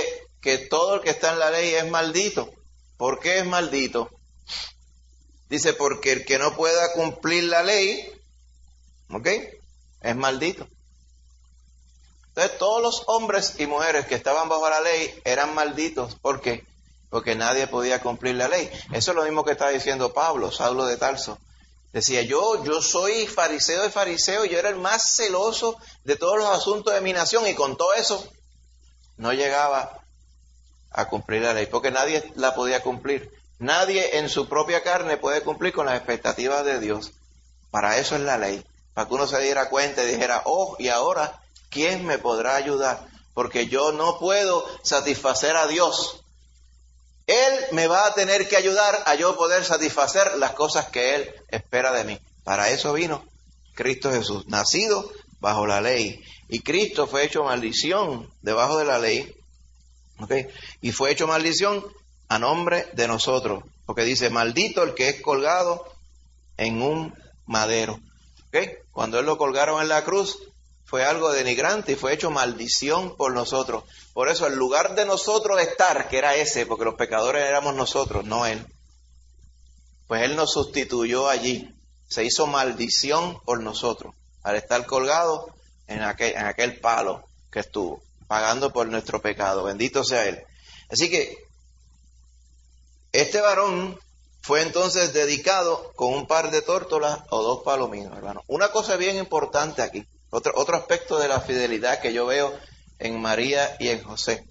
S2: que todo el que está en la ley es maldito. ¿Por qué es maldito? Dice, porque el que no pueda cumplir la ley, ¿ok?, es maldito. Entonces todos los hombres y mujeres que estaban bajo la ley eran malditos. ¿Por qué? Porque nadie podía cumplir la ley. Eso es lo mismo que está diciendo Pablo, Saulo de Tarso. Decía, yo, yo soy fariseo de fariseo, yo era el más celoso de todos los asuntos de mi nación, y con todo eso no llegaba a cumplir la ley, porque nadie la podía cumplir. Nadie en su propia carne puede cumplir con las expectativas de Dios. Para eso es la ley, para que uno se diera cuenta y dijera, oh, y ahora, ¿quién me podrá ayudar? Porque yo no puedo satisfacer a Dios. Él me va a tener que ayudar a yo poder satisfacer las cosas que Él espera de mí. Para eso vino Cristo Jesús, nacido bajo la ley. Y Cristo fue hecho maldición debajo de la ley. ¿Okay? Y fue hecho maldición a nombre de nosotros. Porque dice, maldito el que es colgado en un madero. ¿Okay? Cuando Él lo colgaron en la cruz, fue algo denigrante y fue hecho maldición por nosotros. Por eso el lugar de nosotros estar, que era ese, porque los pecadores éramos nosotros, no Él, pues Él nos sustituyó allí. Se hizo maldición por nosotros al estar colgado en aquel, en aquel palo que estuvo, pagando por nuestro pecado. Bendito sea Él. Así que este varón fue entonces dedicado con un par de tórtolas o dos palominos, hermano. Una cosa bien importante aquí. Otro, otro aspecto de la fidelidad que yo veo en María y en José.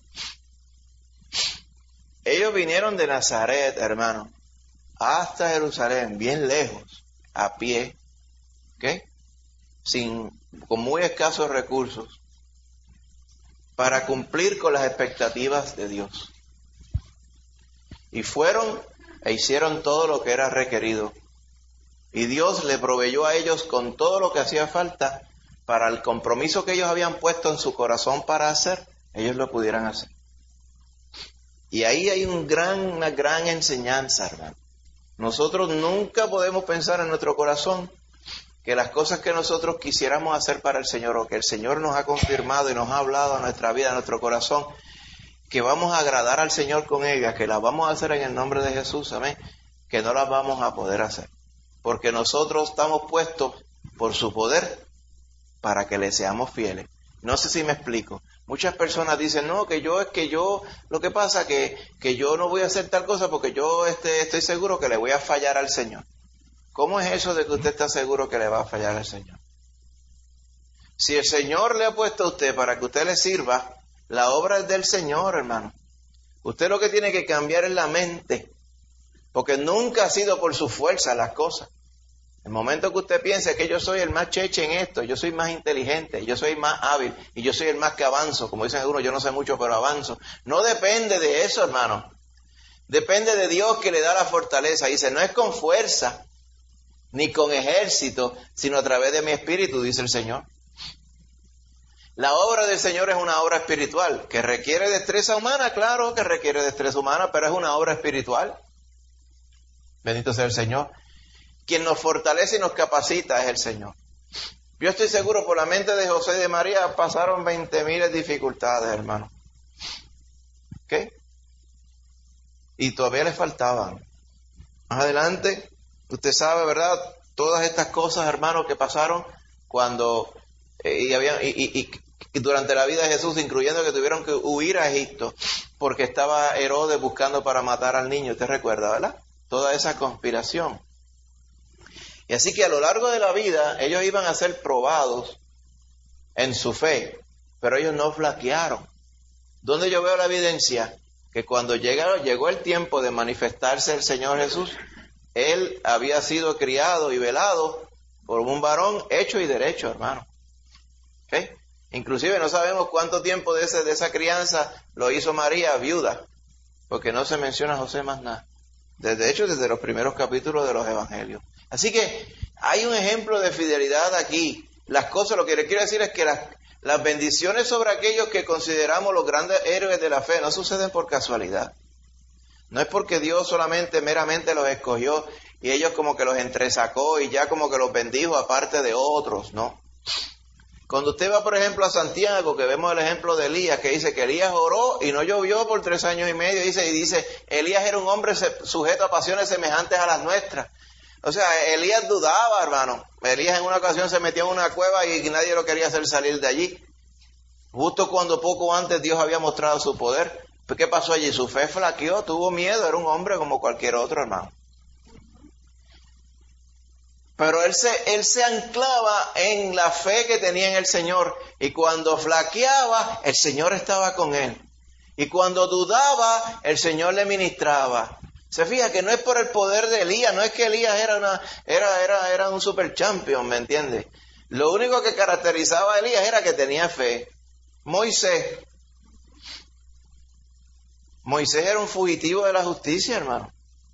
S2: Ellos vinieron de Nazaret, hermano, hasta Jerusalén, bien lejos, a pie, ¿ok?, sin, con muy escasos recursos, para cumplir con las expectativas de Dios. Y fueron e hicieron todo lo que era requerido. Y Dios le proveyó a ellos con todo lo que hacía falta para el compromiso que ellos habían puesto en su corazón para hacer, ellos lo pudieran hacer. Y ahí hay un gran, una gran enseñanza, hermano. Nosotros nunca podemos pensar en nuestro corazón que las cosas que nosotros quisiéramos hacer para el Señor, o que el Señor nos ha confirmado y nos ha hablado a nuestra vida, a nuestro corazón, que vamos a agradar al Señor con ellas, que las vamos a hacer en el nombre de Jesús, amén, que no las vamos a poder hacer. Porque nosotros estamos puestos por su poder para que le seamos fieles. No sé si me explico. Muchas personas dicen, no, que yo es que yo, lo que pasa que, que yo no voy a hacer tal cosa porque yo este, estoy seguro que le voy a fallar al Señor. ¿Cómo es eso de que usted está seguro que le va a fallar al Señor? Si el Señor le ha puesto a usted para que usted le sirva, la obra es del Señor, hermano. Usted lo que tiene que cambiar es la mente, porque nunca ha sido por su fuerza las cosas. El momento que usted piense que yo soy el más cheche en esto, yo soy más inteligente, yo soy más hábil y yo soy el más que avanzo, como dicen algunos, yo no sé mucho pero avanzo. No depende de eso, hermano. Depende de Dios que le da la fortaleza. Dice, no es con fuerza ni con ejército, sino a través de mi espíritu, dice el Señor. La obra del Señor es una obra espiritual, que requiere destreza humana, claro que requiere destreza humana, pero es una obra espiritual. Bendito sea el Señor. Quien nos fortalece y nos capacita es el Señor. Yo estoy seguro, por la mente de José y de María pasaron veinte mil dificultades, hermano. ¿Ok? Y todavía les faltaban. Más adelante, usted sabe, ¿verdad? Todas estas cosas, hermano, que pasaron cuando eh, y, había, y, y, y durante la vida de Jesús, incluyendo que tuvieron que huir a Egipto porque estaba Herodes buscando para matar al niño. Usted recuerda, ¿verdad? Toda esa conspiración. Y así que a lo largo de la vida ellos iban a ser probados en su fe, pero ellos no flaquearon. ¿Dónde yo veo la evidencia? Que cuando llegaron, llegó el tiempo de manifestarse el Señor Jesús, Él había sido criado y velado por un varón hecho y derecho, hermano. ¿Okay? Inclusive no sabemos cuánto tiempo de, ese, de esa crianza lo hizo María viuda, porque no se menciona a José más nada. De hecho, desde los primeros capítulos de los evangelios. Así que hay un ejemplo de fidelidad aquí. Las cosas, lo que les quiero decir es que las, las bendiciones sobre aquellos que consideramos los grandes héroes de la fe no suceden por casualidad. No es porque Dios solamente meramente los escogió y ellos como que los entresacó y ya como que los bendijo aparte de otros, no. Cuando usted va, por ejemplo, a Santiago, que vemos el ejemplo de Elías, que dice que Elías oró y no llovió por tres años y medio, dice, y dice, Elías era un hombre sujeto a pasiones semejantes a las nuestras. O sea, Elías dudaba, hermano. Elías en una ocasión se metió en una cueva y nadie lo quería hacer salir de allí. Justo cuando poco antes Dios había mostrado su poder. ¿Qué pasó allí? Su fe flaqueó, tuvo miedo, era un hombre como cualquier otro, hermano. Pero él se, él se anclaba en la fe que tenía en el Señor. Y cuando flaqueaba, el Señor estaba con él. Y cuando dudaba, el Señor le ministraba. Se fija que no es por el poder de Elías, no es que Elías era una, era, era, era un super champion, ¿me entiendes? Lo único que caracterizaba a Elías era que tenía fe. Moisés. Moisés era un fugitivo de la justicia, hermano.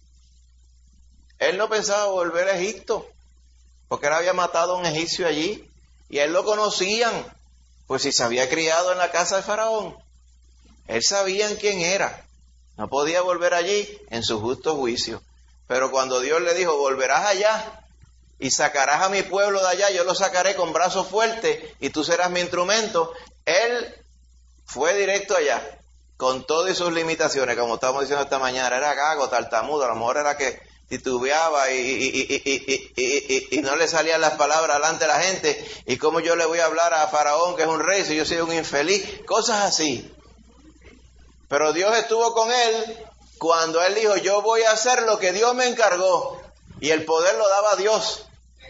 S2: Él no pensaba volver a Egipto, porque él había matado a un egipcio allí, y a él lo conocían, pues si se había criado en la casa de Faraón. Él sabía quién era. No podía volver allí en su justo juicio. Pero cuando Dios le dijo, volverás allá y sacarás a mi pueblo de allá, yo lo sacaré con brazos fuertes y tú serás mi instrumento, él fue directo allá, con todas sus limitaciones, como estamos diciendo esta mañana. Era gago, tartamudo, a lo mejor era que titubeaba y, y, y, y, y, y, y, y no le salían las palabras delante de la gente. ¿Y cómo yo le voy a hablar a Faraón, que es un rey, si yo soy un infeliz? Cosas así. Pero Dios estuvo con él cuando él dijo, yo voy a hacer lo que Dios me encargó. Y el poder lo daba Dios.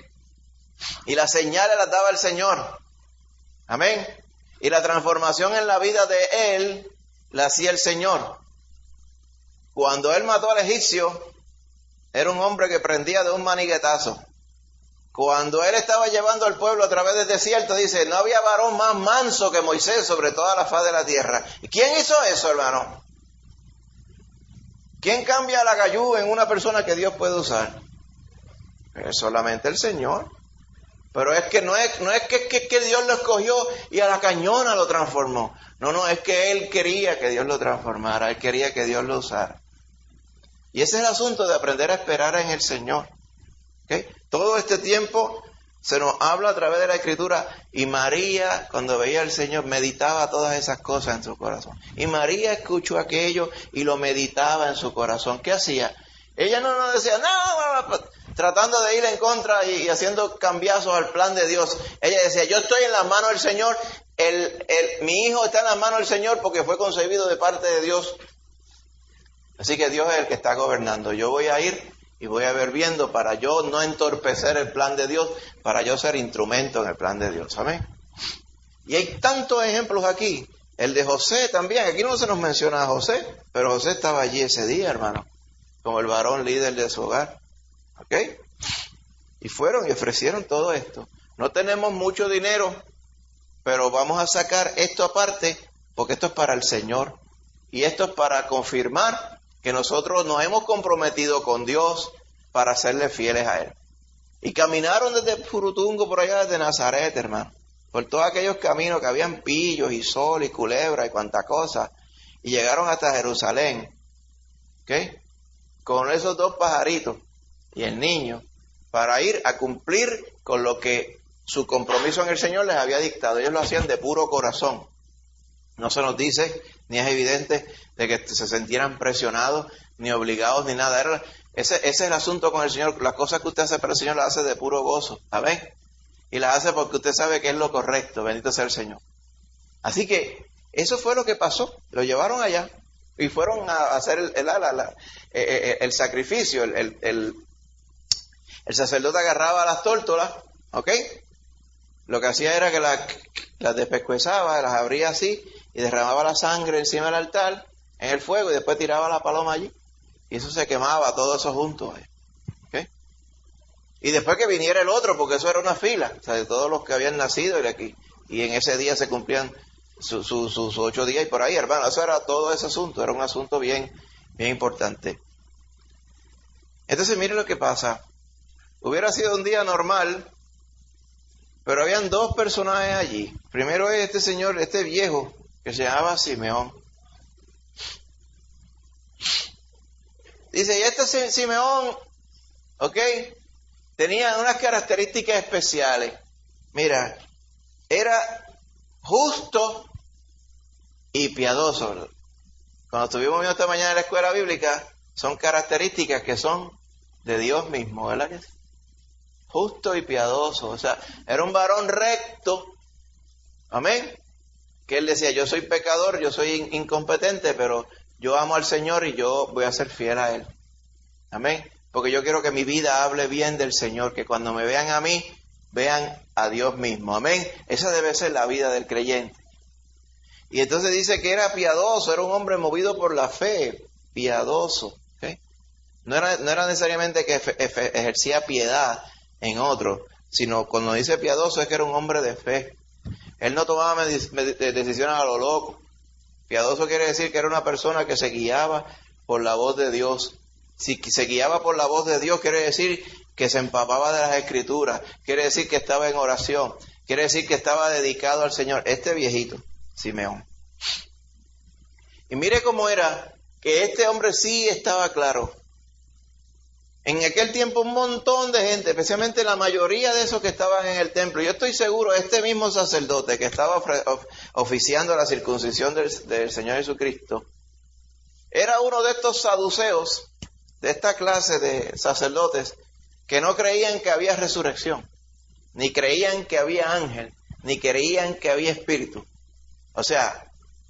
S2: Y las señales las daba el Señor. Amén. Y la transformación en la vida de él la hacía el Señor. Cuando él mató al egipcio, era un hombre que prendía de un maniguetazo. Cuando él estaba llevando al pueblo a través del desierto, dice, no había varón más manso que Moisés sobre toda la faz de la tierra. ¿Y quién hizo eso, hermano? ¿Quién cambia la gallú en una persona que Dios puede usar? Es solamente el Señor. Pero es que no es, no es que, que, que Dios lo escogió y a la cañona lo transformó. No, no, es que Él quería que Dios lo transformara. Él quería que Dios lo usara. Y ese es el asunto de aprender a esperar en el Señor. ¿Okay? Todo este tiempo se nos habla a través de la Escritura, y María, cuando veía al Señor, meditaba todas esas cosas en su corazón. Y María escuchó aquello y lo meditaba en su corazón. ¿Qué hacía? Ella no nos decía, no, no, no, tratando de ir en contra y, y haciendo cambiazos al plan de Dios. Ella decía, yo estoy en las manos del Señor, el, el, mi hijo está en las manos del Señor porque fue concebido de parte de Dios. Así que Dios es el que está gobernando. Yo voy a ir y voy a ver viendo para yo no entorpecer el plan de Dios, para yo ser instrumento en el plan de Dios. Amén. Y hay tantos ejemplos aquí. El de José también. Aquí no se nos menciona a José, pero José estaba allí ese día, hermano, como el varón líder de su hogar. ¿Ok? Y fueron y ofrecieron todo esto. No tenemos mucho dinero, pero vamos a sacar esto aparte, porque esto es para el Señor. Y esto es para confirmar que nosotros nos hemos comprometido con Dios para serle fieles a Él. Y caminaron desde Furutungo, por allá desde Nazaret, hermano, por todos aquellos caminos que habían pillos y sol y culebra y cuanta cosa, y llegaron hasta Jerusalén, ¿ok? Con esos dos pajaritos y el niño, para ir a cumplir con lo que su compromiso en el Señor les había dictado. Ellos lo hacían de puro corazón. No se nos dice, ni es evidente de que se sintieran presionados, ni obligados, ni nada. Era, ese, ese es el asunto con el Señor. Las cosas que usted hace para el Señor las hace de puro gozo, ¿sabes? Y las hace porque usted sabe que es lo correcto. Bendito sea el Señor. Así que eso fue lo que pasó. Lo llevaron allá y fueron a hacer el, el, la, la, la, el, el sacrificio. El, el, el, el sacerdote agarraba las tórtolas, ¿ok? Lo que hacía era que las, las despescuezaba, las abría así y derramaba la sangre encima del altar en el fuego y después tiraba la paloma allí. Y eso se quemaba, todo eso junto. ¿Okay? Y después que viniera el otro, porque eso era una fila, o sea, de todos los que habían nacido y aquí. Y en ese día se cumplían sus su, su, su ocho días y por ahí, hermano. Eso era todo ese asunto, era un asunto bien, bien importante. Entonces, mire lo que pasa. Hubiera sido un día normal, pero habían dos personajes allí. Primero es este señor, este viejo, que se llamaba Simeón. Dice, y este Simeón, ok, tenía unas características especiales. Mira, era justo y piadoso, ¿verdad? Cuando estuvimos viendo esta mañana en la escuela bíblica, son características que son de Dios mismo, ¿verdad? Justo y piadoso, o sea, era un varón recto, amén, que él decía, yo soy pecador, yo soy in- incompetente, pero yo amo al Señor y yo voy a ser fiel a Él, amén, porque yo quiero que mi vida hable bien del Señor, que cuando me vean a mí, vean a Dios mismo, amén, esa debe ser la vida del creyente. Y entonces dice que era piadoso, era un hombre movido por la fe, piadoso, ¿okay? No era, no era necesariamente que efe, efe, ejercía piedad en otro, sino cuando dice piadoso es que era un hombre de fe. Él no tomaba medic- med- decisiones a lo loco. Piadoso quiere decir que era una persona que se guiaba por la voz de Dios. Si se guiaba por la voz de Dios, quiere decir que se empapaba de las Escrituras, quiere decir que estaba en oración, quiere decir que estaba dedicado al Señor. Este viejito, Simeón. Y mire cómo era, que este hombre sí estaba claro. En aquel tiempo un montón de gente, especialmente la mayoría de esos que estaban en el templo, yo estoy seguro, este mismo sacerdote que estaba oficiando la circuncisión del, del Señor Jesucristo, era uno de estos saduceos, de esta clase de sacerdotes, que no creían que había resurrección, ni creían que había ángel, ni creían que había espíritu. O sea,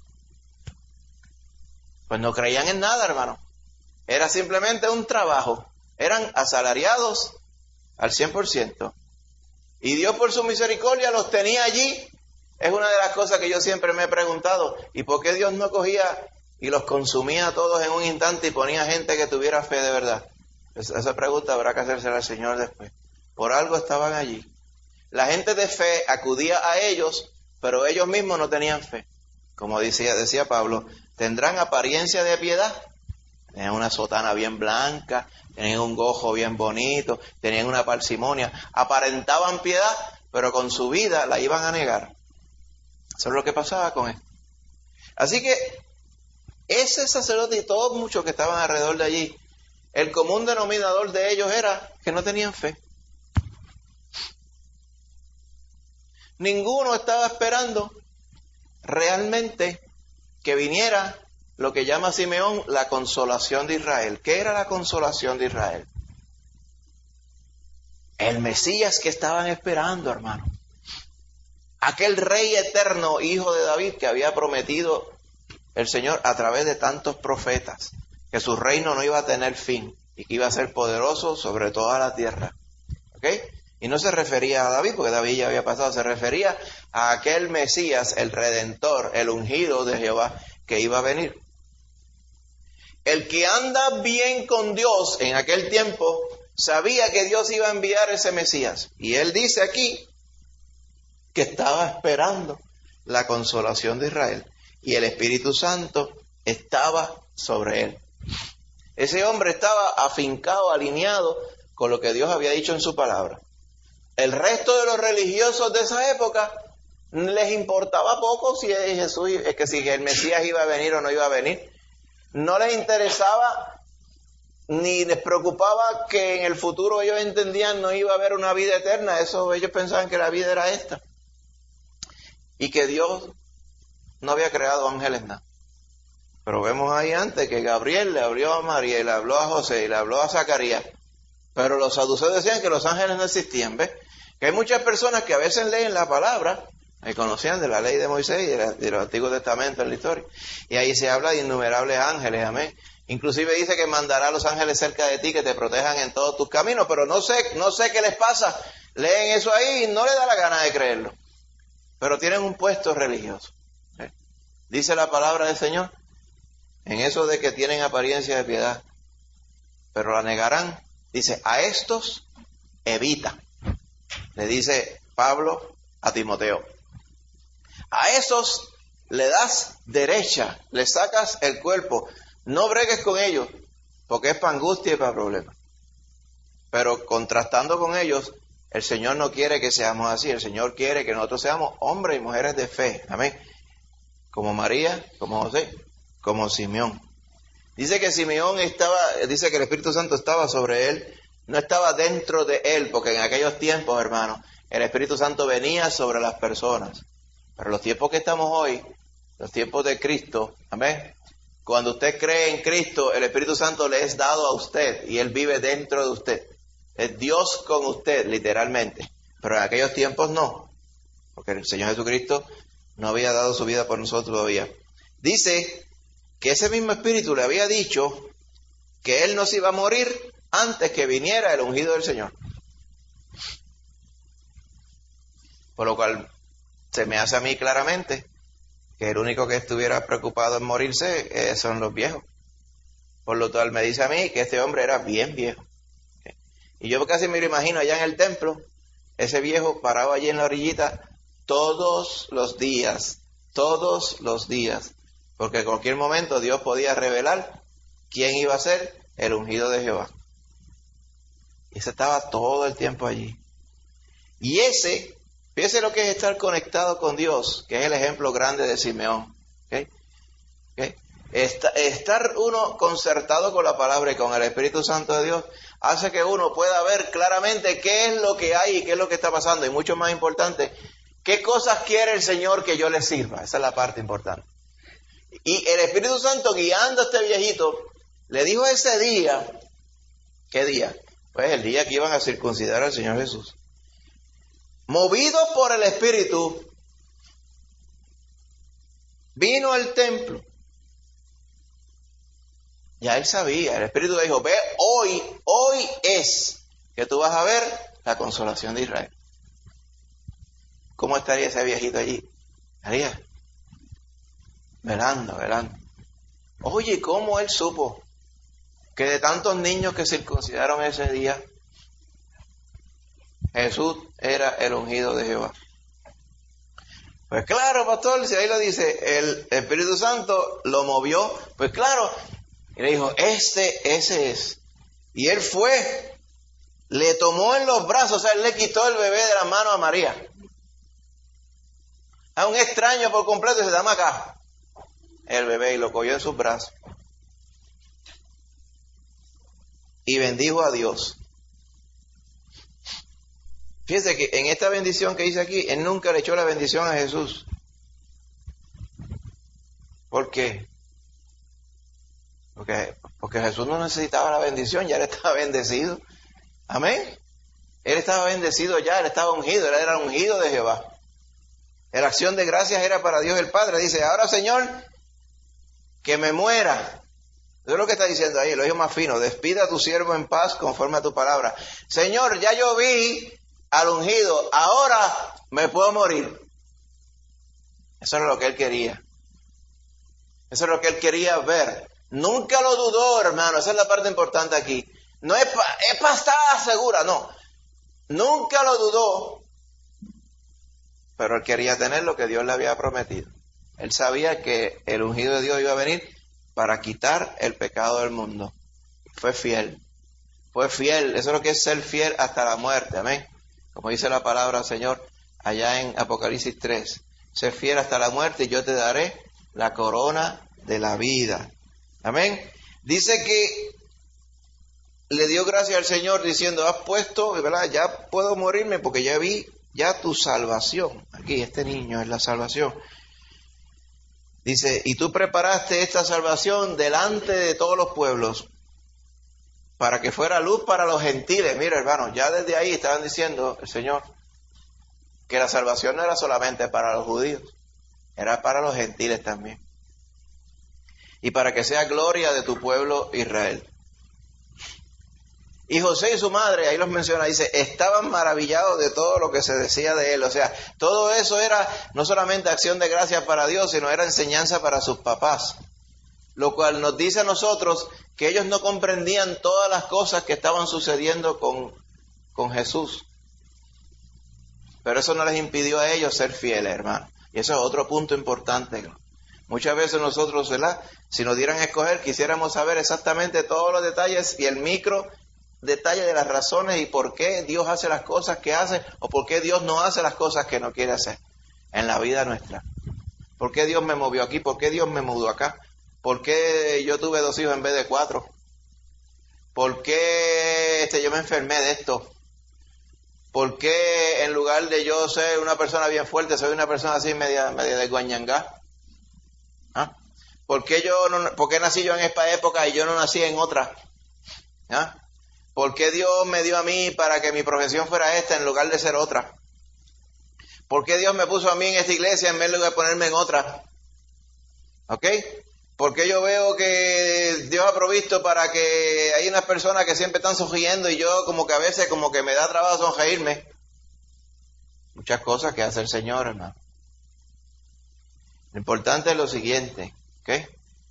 S2: pues no creían en nada, hermano. Era simplemente un trabajo. Eran asalariados al cien por ciento. Y Dios por su misericordia los tenía allí. Es una de las cosas que yo siempre me he preguntado. ¿Y por qué Dios no cogía y los consumía a todos en un instante y ponía gente que tuviera fe de verdad? Esa pregunta habrá que hacérsela al Señor después. Por algo estaban allí. La gente de fe acudía a ellos, pero ellos mismos no tenían fe. Como decía, decía Pablo, tendrán apariencia de piedad. Tenían una sotana bien blanca, tenían un gojo bien bonito, tenían una parsimonia, aparentaban piedad, pero con su vida la iban a negar. Eso es lo que pasaba con él. Así que ese sacerdote y todos muchos que estaban alrededor de allí, el común denominador de ellos era que no tenían fe. Ninguno estaba esperando realmente que viniera lo que llama Simeón la consolación de Israel. ¿Qué era la consolación de Israel? El Mesías que estaban esperando, hermano. Aquel rey eterno, hijo de David, que había prometido el Señor a través de tantos profetas, que su reino no iba a tener fin y que iba a ser poderoso sobre toda la tierra. ¿Ok? Y no se refería a David, porque David ya había pasado, se refería a aquel Mesías, el Redentor, el ungido de Jehová, que iba a venir. El que anda bien con Dios en aquel tiempo, sabía que Dios iba a enviar ese Mesías. Y él dice aquí que estaba esperando la consolación de Israel. Y el Espíritu Santo estaba sobre él. Ese hombre estaba afincado, alineado con lo que Dios había dicho en su palabra. El resto de los religiosos de esa época les importaba poco si Jesús, es que si el Mesías iba a venir o no iba a venir. No les interesaba ni les preocupaba que en el futuro ellos entendían no iba a haber una vida eterna. Eso ellos pensaban que la vida era esta. Y que Dios no había creado ángeles nada. Pero vemos ahí antes que Gabriel le habló a María y le habló a José y le habló a Zacarías. Pero los saduceos decían que los ángeles no existían, ¿ves? Que hay muchas personas que a veces leen la palabra, y conocían de la ley de Moisés y de, la, de los Antiguos Testamentos en la historia. Y ahí se habla de innumerables ángeles, amén. Inclusive dice que mandará a los ángeles cerca de ti que te protejan en todos tus caminos, pero no sé, no sé qué les pasa. Leen eso ahí y no les da la gana de creerlo. Pero tienen un puesto religioso. ¿Eh? Dice la palabra del Señor en eso de que tienen apariencia de piedad, pero la negarán. Dice, a estos evita. Le dice Pablo a Timoteo. A esos le das derecha, le sacas el cuerpo. No bregues con ellos, porque es para angustia y para problemas. Pero contrastando con ellos, el Señor no quiere que seamos así. El Señor quiere que nosotros seamos hombres y mujeres de fe. Amén. Como María, como José, como Simeón. Dice que Simeón estaba, dice que el Espíritu Santo estaba sobre él. No estaba dentro de él, porque en aquellos tiempos, hermanos, el Espíritu Santo venía sobre las personas. Pero los tiempos que estamos hoy, los tiempos de Cristo, amén. Cuando usted cree en Cristo, el Espíritu Santo le es dado a usted y Él vive dentro de usted. Es Dios con usted, literalmente. Pero en aquellos tiempos no, porque el Señor Jesucristo no había dado su vida por nosotros todavía. Dice que ese mismo Espíritu le había dicho que Él no se iba a morir antes que viniera el ungido del Señor. Por lo cual se me hace a mí claramente que el único que estuviera preocupado en morirse eh, son los viejos. Por lo cual me dice a mí que este hombre era bien viejo. Y yo casi me lo imagino allá en el templo, ese viejo parado allí en la orillita todos los días, todos los días. Porque en cualquier momento Dios podía revelar quién iba a ser el ungido de Jehová. Y ese estaba todo el tiempo allí. Y ese... Fíjese lo que es estar conectado con Dios, que es el ejemplo grande de Simeón. ¿Okay? ¿Okay? Esta, estar uno concertado con la palabra y con el Espíritu Santo de Dios hace que uno pueda ver claramente qué es lo que hay y qué es lo que está pasando. Y mucho más importante, qué cosas quiere el Señor que yo le sirva. Esa es la parte importante. Y el Espíritu Santo guiando a este viejito, le dijo ese día, ¿qué día? Pues el día que iban a circuncidar al Señor Jesús. Movido por el Espíritu, vino al templo. Ya él sabía, el Espíritu le dijo, ve, hoy, hoy es que tú vas a ver la consolación de Israel. ¿Cómo estaría ese viejito allí? Estaría velando, velando. Oye, ¿cómo él supo que de tantos niños que circuncidaron ese día, Jesús era el ungido de Jehová? Pues claro, pastor, si ahí lo dice, el Espíritu Santo lo movió, pues claro, y le dijo, este, ese es. Y él fue, le tomó en los brazos, o sea, él le quitó el bebé de la mano a María. A un extraño por completo, y se llama acá el bebé, y lo cogió en sus brazos. Y bendijo a Dios. Fíjense que en esta bendición que dice aquí, él nunca le echó la bendición a Jesús. ¿Por qué? Porque, porque Jesús no necesitaba la bendición, ya él estaba bendecido. Amén. Él estaba bendecido ya, él estaba ungido, él era ungido de Jehová. La acción de gracias era para Dios el Padre. Dice, ahora Señor, que me muera. Eso es lo que está diciendo ahí, lo dijo más fino. Despida a tu siervo en paz conforme a tu palabra. Señor, ya yo vi al ungido, ahora me puedo morir. Eso es lo que él quería. Eso es lo que él quería ver. Nunca lo dudó, hermano. Esa es la parte importante aquí. No es para es pa estar segura, no. Nunca lo dudó. Pero él quería tener lo que Dios le había prometido. Él sabía que el ungido de Dios iba a venir para quitar el pecado del mundo. Fue fiel. Fue fiel. Eso es lo que es ser fiel hasta la muerte. Amén. Como dice la palabra, Señor, allá en Apocalipsis tres. Sé fiel hasta la muerte y yo te daré la corona de la vida. Amén. Dice que le dio gracias al Señor diciendo, has puesto, ¿verdad? Ya puedo morirme porque ya vi ya tu salvación. Aquí este niño es la salvación. Dice, y tú preparaste esta salvación delante de todos los pueblos para que fuera luz para los gentiles. Mira, hermano, ya desde ahí estaban diciendo el Señor que la salvación no era solamente para los judíos, era para los gentiles también. Y para que sea gloria de tu pueblo Israel. Y José y su madre, ahí los menciona, dice, estaban maravillados de todo lo que se decía de él. O sea, todo eso era no solamente acción de gracias para Dios, sino era enseñanza para sus papás. Lo cual nos dice a nosotros que ellos no comprendían todas las cosas que estaban sucediendo con, con Jesús. Pero eso no les impidió a ellos ser fieles, hermano. Y eso es otro punto importante. Muchas veces nosotros, ¿verdad? Si nos dieran a escoger, quisiéramos saber exactamente todos los detalles y el micro detalle de las razones y por qué Dios hace las cosas que hace o por qué Dios no hace las cosas que no quiere hacer en la vida nuestra. ¿Por qué Dios me movió aquí? ¿Por qué Dios me mudó acá? ¿Por qué yo tuve dos hijos en vez de cuatro? ¿Por qué este, yo me enfermé de esto? ¿Por qué en lugar de yo ser una persona bien fuerte, soy una persona así media, media de guañangá? ¿Ah? ¿Por qué yo no, por qué nací yo en esta época y yo no nací en otra? ¿Ah? ¿Por qué Dios me dio a mí para que mi profesión fuera esta en lugar de ser otra? ¿Por qué Dios me puso a mí en esta iglesia en vez de ponerme en otra? ¿Ok? ¿Por qué yo veo que Dios ha provisto para que hay unas personas que siempre están sonriendo y yo como que a veces como que me da trabajo sonreírme? Muchas cosas que hace el Señor, hermano. Lo importante es lo siguiente, ¿ok?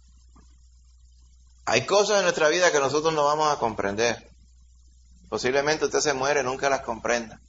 S2: Hay cosas en nuestra vida que nosotros no vamos a comprender. Posiblemente usted se muere, nunca las comprenda.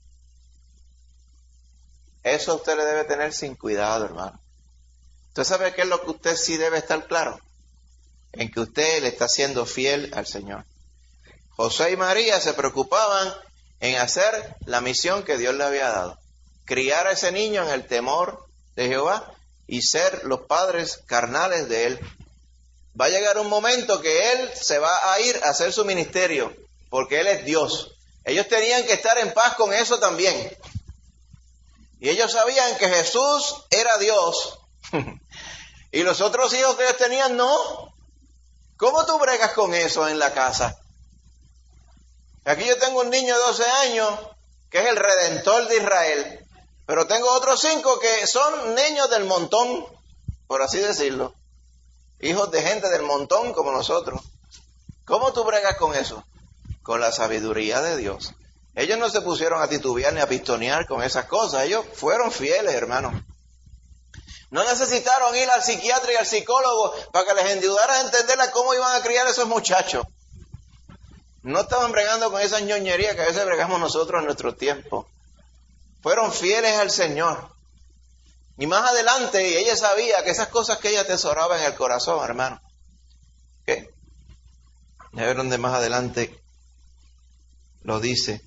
S2: Eso usted le debe tener sin cuidado, hermano. ¿Usted sabe qué es lo que usted sí debe estar claro? En que usted le está siendo fiel al Señor. José y María se preocupaban en hacer la misión que Dios le había dado. Criar a ese niño en el temor de Jehová y ser los padres carnales de él. Va a llegar un momento que él se va a ir a hacer su ministerio, porque él es Dios. Ellos tenían que estar en paz con eso también. Y ellos sabían que Jesús era Dios. Y los otros hijos que ellos tenían, no. ¿Cómo tú bregas con eso en la casa? Aquí yo tengo un niño de doce años, que es el Redentor de Israel. Pero tengo otros cinco que son niños del montón, por así decirlo. Hijos de gente del montón como nosotros. ¿Cómo tú bregas con eso? Con la sabiduría de Dios. Ellos no se pusieron a titubear ni a pistonear con esas cosas. Ellos fueron fieles, hermano. No necesitaron ir al psiquiatra y al psicólogo para que les ayudara a entender cómo iban a criar a esos muchachos. No estaban bregando con esa ñoñería que a veces bregamos nosotros en nuestro tiempo. Fueron fieles al Señor. Y más adelante, y ella sabía que esas cosas que ella atesoraba en el corazón, hermano. ¿Qué? A ver dónde más adelante lo dice.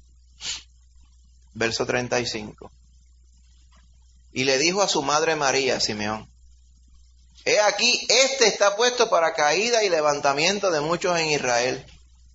S2: Verso treinta y cinco. Y le dijo a su madre María, Simeón: he aquí, este está puesto para caída y levantamiento de muchos en Israel.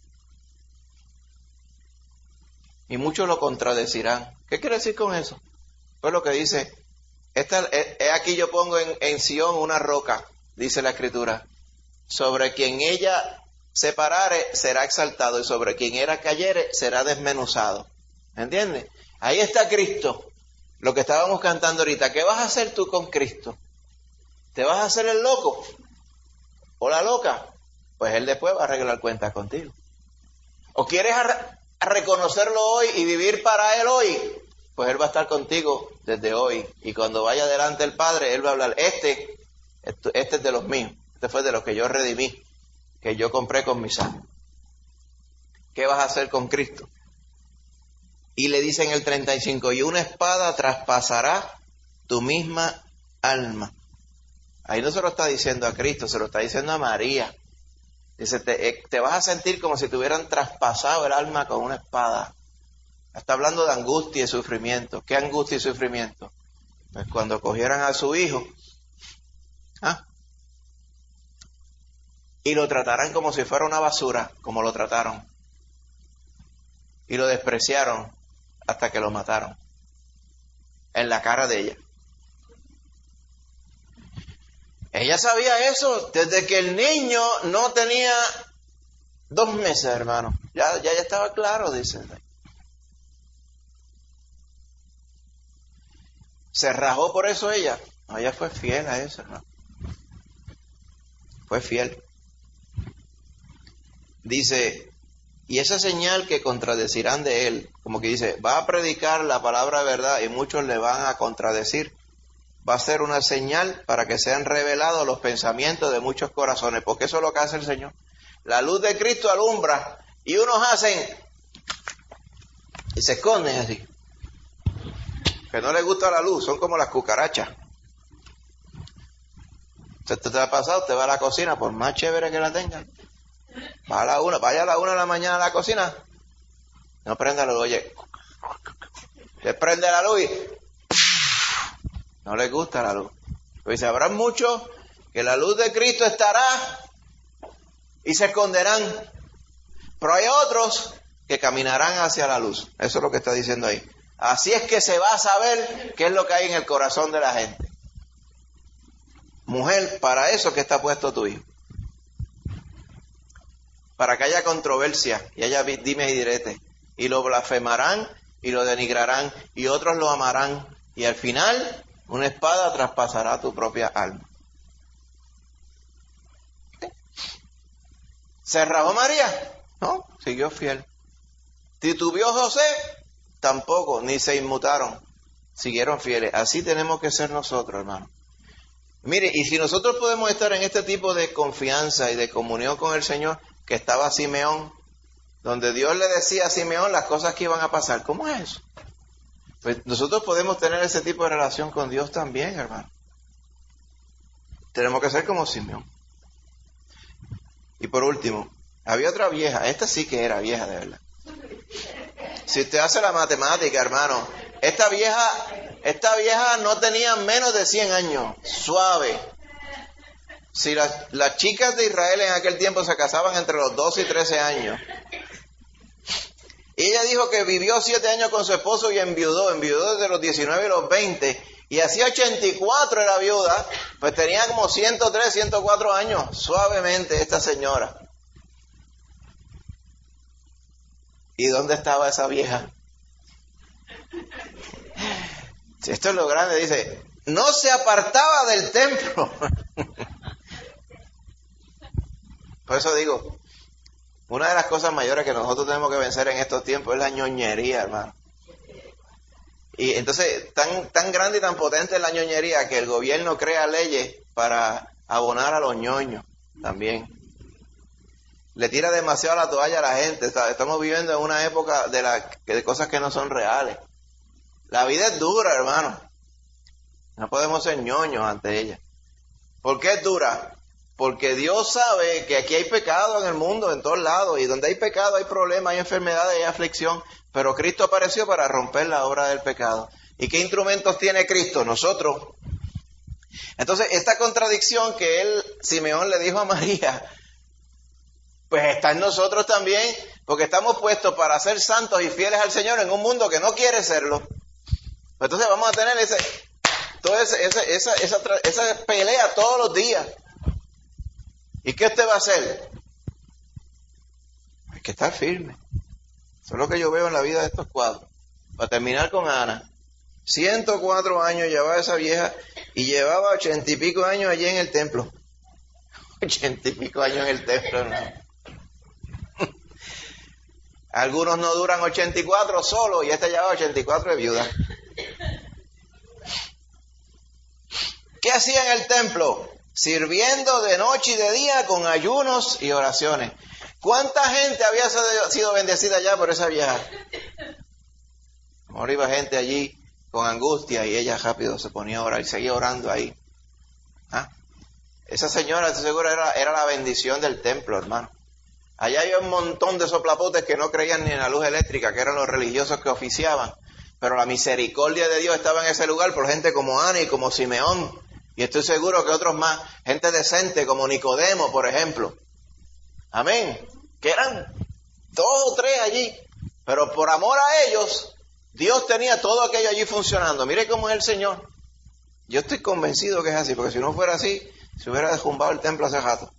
S2: Y muchos lo contradecirán. ¿Qué quiere decir con eso? Pues lo que dice, esta, he aquí yo pongo en, en Sión una roca, dice la Escritura, sobre quien ella se parare será exaltado y sobre quien era cayere será desmenuzado. ¿Entiendes? Ahí está Cristo, lo que estábamos cantando ahorita. ¿Qué vas a hacer tú con Cristo? ¿Te vas a hacer el loco o la loca? Pues Él después va a arreglar cuentas contigo. ¿O quieres a, a reconocerlo hoy y vivir para Él hoy? Pues Él va a estar contigo desde hoy. Y cuando vaya delante del Padre, Él va a hablar, este, este es de los míos, este fue de los que yo redimí, que yo compré con mi sangre. ¿Qué vas a hacer con Cristo? Y le dice en el treinta y cinco, y una espada traspasará tu misma alma. Ahí no se lo está diciendo a Cristo, se lo está diciendo a María. Dice, te, te vas a sentir como si te hubieran traspasado el alma con una espada. Está hablando de angustia y sufrimiento. ¿Qué angustia y sufrimiento? Pues cuando cogieran a su hijo, ¿ah? y lo tratarán como si fuera una basura, como lo trataron. Y lo despreciaron hasta que lo mataron. En la cara de ella. Ella sabía eso desde que el niño no tenía dos meses, hermano. Ya, ya, ya estaba claro, dice. ¿Se rajó por eso ella? No, ella fue fiel a eso, hermano. Fue fiel. Dice, y esa señal que contradecirán de él, como que dice, va a predicar la palabra de verdad y muchos le van a contradecir. Va a ser una señal para que sean revelados los pensamientos de muchos corazones, porque eso es lo que hace el Señor. La luz de Cristo alumbra y unos hacen y se esconden así. Que no les gusta la luz, son como las cucarachas. Usted te ha pasado, usted va a la cocina, por más chévere que la tengan. Va a la una, vaya a la una de la mañana a la cocina. No prenda la luz, oye. Le prende la luz y no les gusta la luz. Pues habrá muchos que la luz de Cristo estará y se esconderán. Pero hay otros que caminarán hacia la luz. Eso es lo que está diciendo ahí. Así es que se va a saber qué es lo que hay en el corazón de la gente. Mujer, para eso que está puesto tu hijo. Para que haya controversia y haya dimes y diretes. Y lo blasfemarán y lo denigrarán y otros lo amarán. Y al final, una espada traspasará tu propia alma. ¿Se rajó María? No, siguió fiel. ¿Titubeó José? Tampoco, ni se inmutaron. Siguieron fieles. Así tenemos que ser nosotros, hermano. Mire, y si nosotros podemos estar en este tipo de confianza y de comunión con el Señor, que estaba Simeón, donde Dios le decía a Simeón las cosas que iban a pasar. ¿Cómo es eso? Pues nosotros podemos tener ese tipo de relación con Dios también, hermano. Tenemos que ser como Simeón. Y por último, había otra vieja. Esta sí que era vieja, de verdad. Si usted hace la matemática, hermano, esta vieja, esta vieja no tenía menos de cien años. Suave. Si las, las chicas de Israel en aquel tiempo se casaban entre los doce y trece años. Ella dijo que vivió siete años con su esposo y enviudó. Enviudó desde los diecinueve y los veinte. Y hacía ochenta y cuatro era viuda. Pues tenía como ciento tres, ciento cuatro años. Suavemente esta señora. ¿Y dónde estaba esa vieja? Si esto es lo grande, dice, no se apartaba del templo. Por eso digo, una de las cosas mayores que nosotros tenemos que vencer en estos tiempos es la ñoñería, hermano. Y entonces, tan, tan grande y tan potente es la ñoñería que el gobierno crea leyes para abonar a los ñoños también. Le tira demasiado la toalla a la gente. Estamos viviendo en una época de, la, de cosas que no son reales. La vida es dura, hermano. No podemos ser ñoños ante ella. ¿Por qué es dura? Porque Dios sabe que aquí hay pecado en el mundo, en todos lados. Y donde hay pecado hay problemas, hay enfermedades, hay aflicción. Pero Cristo apareció para romper la obra del pecado. ¿Y qué instrumentos tiene Cristo? Nosotros. Entonces, esta contradicción que él, Simeón, le dijo a María, pues está en nosotros también, porque estamos puestos para ser santos y fieles al Señor en un mundo que no quiere serlo. Entonces vamos a tener ese, toda ese, ese, esa, esa, esa pelea todos los días. ¿Y qué usted va a hacer? Hay que estar firme. Eso es lo que yo veo en la vida de estos cuadros. Para terminar con Ana. ciento cuatro años llevaba esa vieja y llevaba ochenta y pico años allí en el templo. Ochenta y pico años en el templo, ¿no? Algunos no duran ochenta y cuatro solo y esta lleva ochenta y cuatro de viuda. ¿Qué hacía en el templo? Sirviendo de noche y de día con ayunos y oraciones. ¿Cuánta gente había sido bendecida ya por esa vieja? Ahora iba gente allí con angustia y ella rápido se ponía a orar y seguía orando ahí. ¿Ah? Esa señora, estoy seguro, era, era la bendición del templo, hermano. Allá había un montón de soplapotes que no creían ni en la luz eléctrica, que eran los religiosos que oficiaban. Pero la misericordia de Dios estaba en ese lugar por gente como Ana y como Simeón. Y estoy seguro que otros más, gente decente como Nicodemo, por ejemplo. Amén. Que eran dos o tres allí. Pero por amor a ellos, Dios tenía todo aquello allí funcionando. Mire cómo es el Señor. Yo estoy convencido que es así, porque si no fuera así, se hubiera derrumbado el templo hace rato.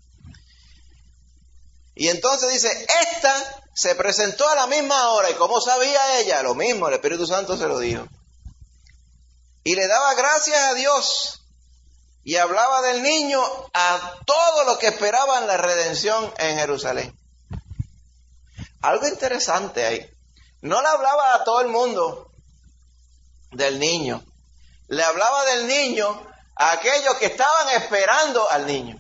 S2: Y entonces dice, esta se presentó a la misma hora. ¿Y cómo sabía ella? Lo mismo, el Espíritu Santo se lo dijo. Y le daba gracias a Dios. Y hablaba del niño a todos los que esperaban la redención en Jerusalén. Algo interesante ahí. No le hablaba a todo el mundo del niño. Le hablaba del niño a aquellos que estaban esperando al niño.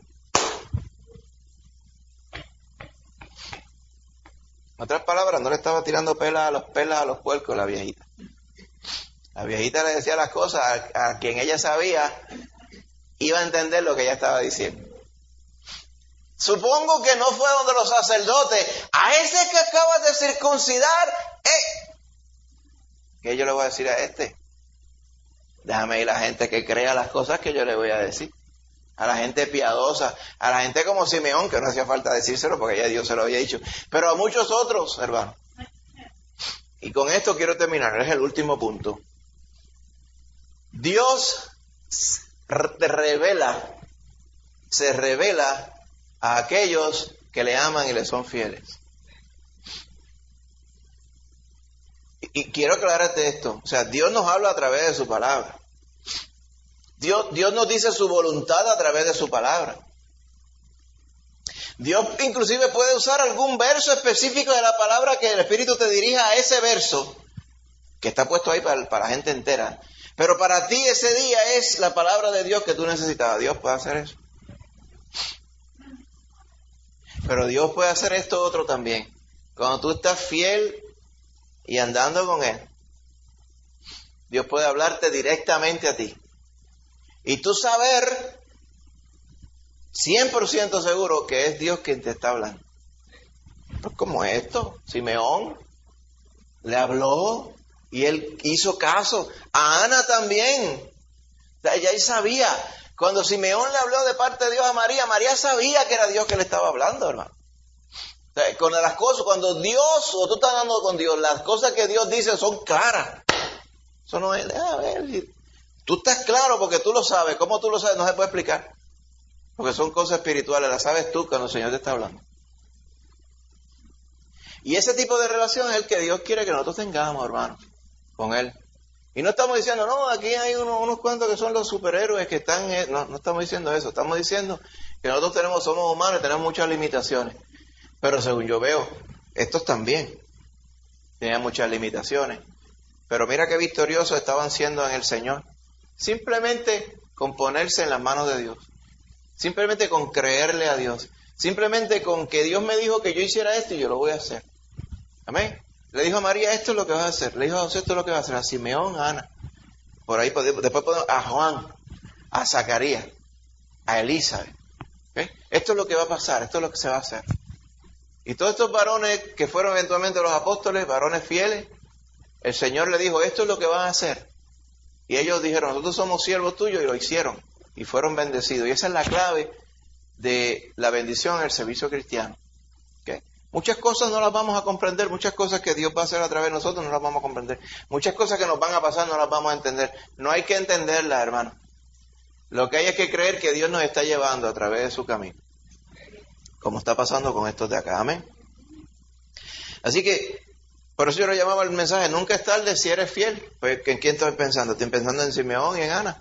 S2: En otras palabras, no le estaba tirando pelas a los pelas a los puercos la viejita. La viejita le decía las cosas a, a quien ella sabía iba a entender lo que ella estaba diciendo. Supongo que no fue donde los sacerdotes, a ese que acabas de circuncidar, eh. ¿Qué yo le voy a decir a este? Déjame ir a la gente que crea las cosas que yo le voy a decir. A la gente piadosa, a la gente como Simeón, que no hacía falta decírselo porque ya Dios se lo había dicho. Pero a muchos otros, hermano. Y con esto quiero terminar, es el último punto. Dios te revela, se revela a aquellos que le aman y le son fieles. Y, y quiero aclararte esto, o sea, Dios nos habla a través de su palabra. Dios, Dios nos dice su voluntad a través de su palabra. Dios inclusive puede usar algún verso específico de la palabra que el Espíritu te dirija a ese verso, que está puesto ahí para, para la gente entera. Pero para ti ese día es la palabra de Dios que tú necesitabas. Dios puede hacer eso. Pero Dios puede hacer esto otro también. Cuando tú estás fiel y andando con Él, Dios puede hablarte directamente a ti. Y tú saber cien por ciento seguro que es Dios quien te está hablando. Pues como esto, Simeón le habló y él hizo caso. A Ana también. Ella ahí sabía. Cuando Simeón le habló de parte de Dios a María, María sabía que era Dios que le estaba hablando, hermano. O sea, con las cosas, cuando Dios, o tú estás hablando con Dios, las cosas que Dios dice son claras. Eso no es, a ver, tú estás claro porque tú lo sabes. ¿Cómo tú lo sabes? No se puede explicar. Porque son cosas espirituales, las sabes tú cuando el Señor te está hablando. Y ese tipo de relación es el que Dios quiere que nosotros tengamos, hermano, con Él. Y no estamos diciendo, no, aquí hay unos, unos cuantos que son los superhéroes que están... No, no estamos diciendo eso. Estamos diciendo que nosotros tenemos, somos humanos y tenemos muchas limitaciones. Pero según yo veo, estos también tenían muchas limitaciones. Pero mira qué victoriosos estaban siendo en el Señor. Simplemente con ponerse en las manos de Dios. Simplemente con creerle a Dios. Simplemente con que Dios me dijo que yo hiciera esto y yo lo voy a hacer. Amén. Le dijo a María, esto es lo que vas a hacer. Le dijo a José, esto es lo que vas a hacer. A Simeón, a Ana. Por ahí, después podemos, a Juan, a Zacarías, a Elizabeth. ¿Okay? Esto es lo que va a pasar, esto es lo que se va a hacer. Y todos estos varones que fueron eventualmente los apóstoles, varones fieles, el Señor le dijo, esto es lo que van a hacer. Y ellos dijeron, nosotros somos siervos tuyos, y lo hicieron. Y fueron bendecidos. Y esa es la clave de la bendición en el servicio cristiano. ¿Okay? Muchas cosas no las vamos a comprender, muchas cosas que Dios va a hacer a través de nosotros no las vamos a comprender. Muchas cosas que nos van a pasar no las vamos a entender. No hay que entenderlas, hermano. Lo que hay es que creer que Dios nos está llevando a través de su camino. Como está pasando con estos de acá. Amén. Así que, por eso yo lo llamaba el mensaje, nunca es tarde si eres fiel. Pues, ¿en quién estoy pensando? Estoy pensando en Simeón y en Ana.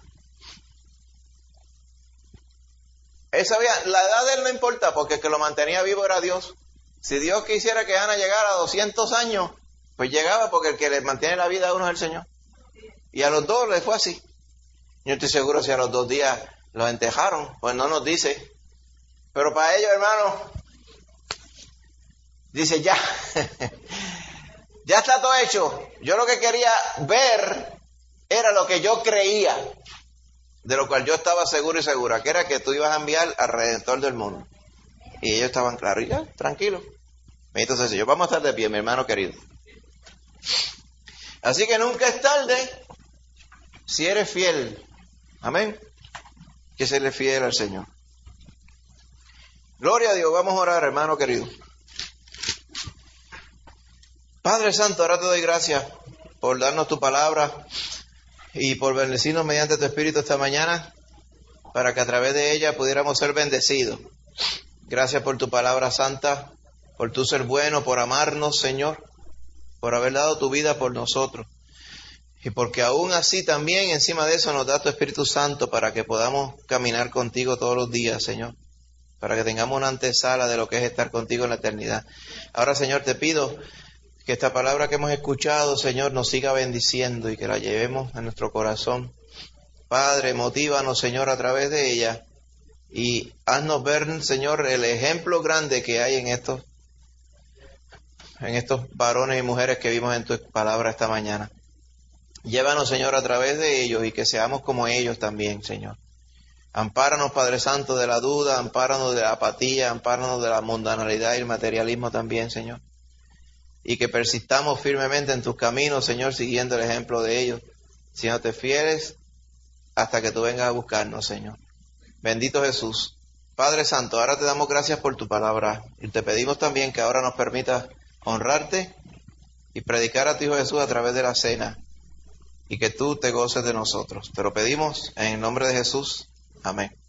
S2: Él sabía, la edad de él no importa, porque el que lo mantenía vivo era Dios. Si Dios quisiera que Ana llegara a doscientos años, pues llegaba, porque el que le mantiene la vida a uno es el Señor. Y a los dos le fue así. Yo estoy seguro si a los dos días los entejaron, pues no nos dice. Pero para ellos, hermano, dice ya, ya está todo hecho. Yo lo que quería ver era lo que yo creía, de lo cual yo estaba seguro y segura, que era que tú ibas a enviar al Redentor del mundo. Y ellos estaban claros, y ya, tranquilos. Entonces yo, vamos a estar de pie, mi hermano querido. Así que nunca es tarde si eres fiel. Amén. Que serle fiel al Señor. Gloria a Dios, vamos a orar, hermano querido. Padre Santo, ahora te doy gracias por darnos tu palabra y por bendecirnos mediante tu Espíritu esta mañana, para que a través de ella pudiéramos ser bendecidos. Gracias por tu palabra santa, por tu ser bueno, por amarnos, Señor, por haber dado tu vida por nosotros. Y porque aún así también encima de eso nos da tu Espíritu Santo para que podamos caminar contigo todos los días, Señor. Para que tengamos una antesala de lo que es estar contigo en la eternidad. Ahora, Señor, te pido que esta palabra que hemos escuchado, Señor, nos siga bendiciendo y que la llevemos en nuestro corazón. Padre, motívanos, Señor, a través de ella y haznos ver, Señor, el ejemplo grande que hay en estos, en estos varones y mujeres que vimos en tu palabra esta mañana. Llévanos, Señor, a través de ellos y que seamos como ellos también, Señor. Ampáranos, Padre Santo, de la duda, ampáranos de la apatía, ampáranos de la mundanalidad y el materialismo también, Señor. Y que persistamos firmemente en tus caminos, Señor, siguiendo el ejemplo de ellos, siéndote fieles hasta que tú vengas a buscarnos, Señor. Bendito Jesús. Padre Santo, ahora te damos gracias por tu palabra y te pedimos también que ahora nos permitas honrarte y predicar a tu Hijo Jesús a través de la cena, y que tú te goces de nosotros. Te lo pedimos en el nombre de Jesús. Amén.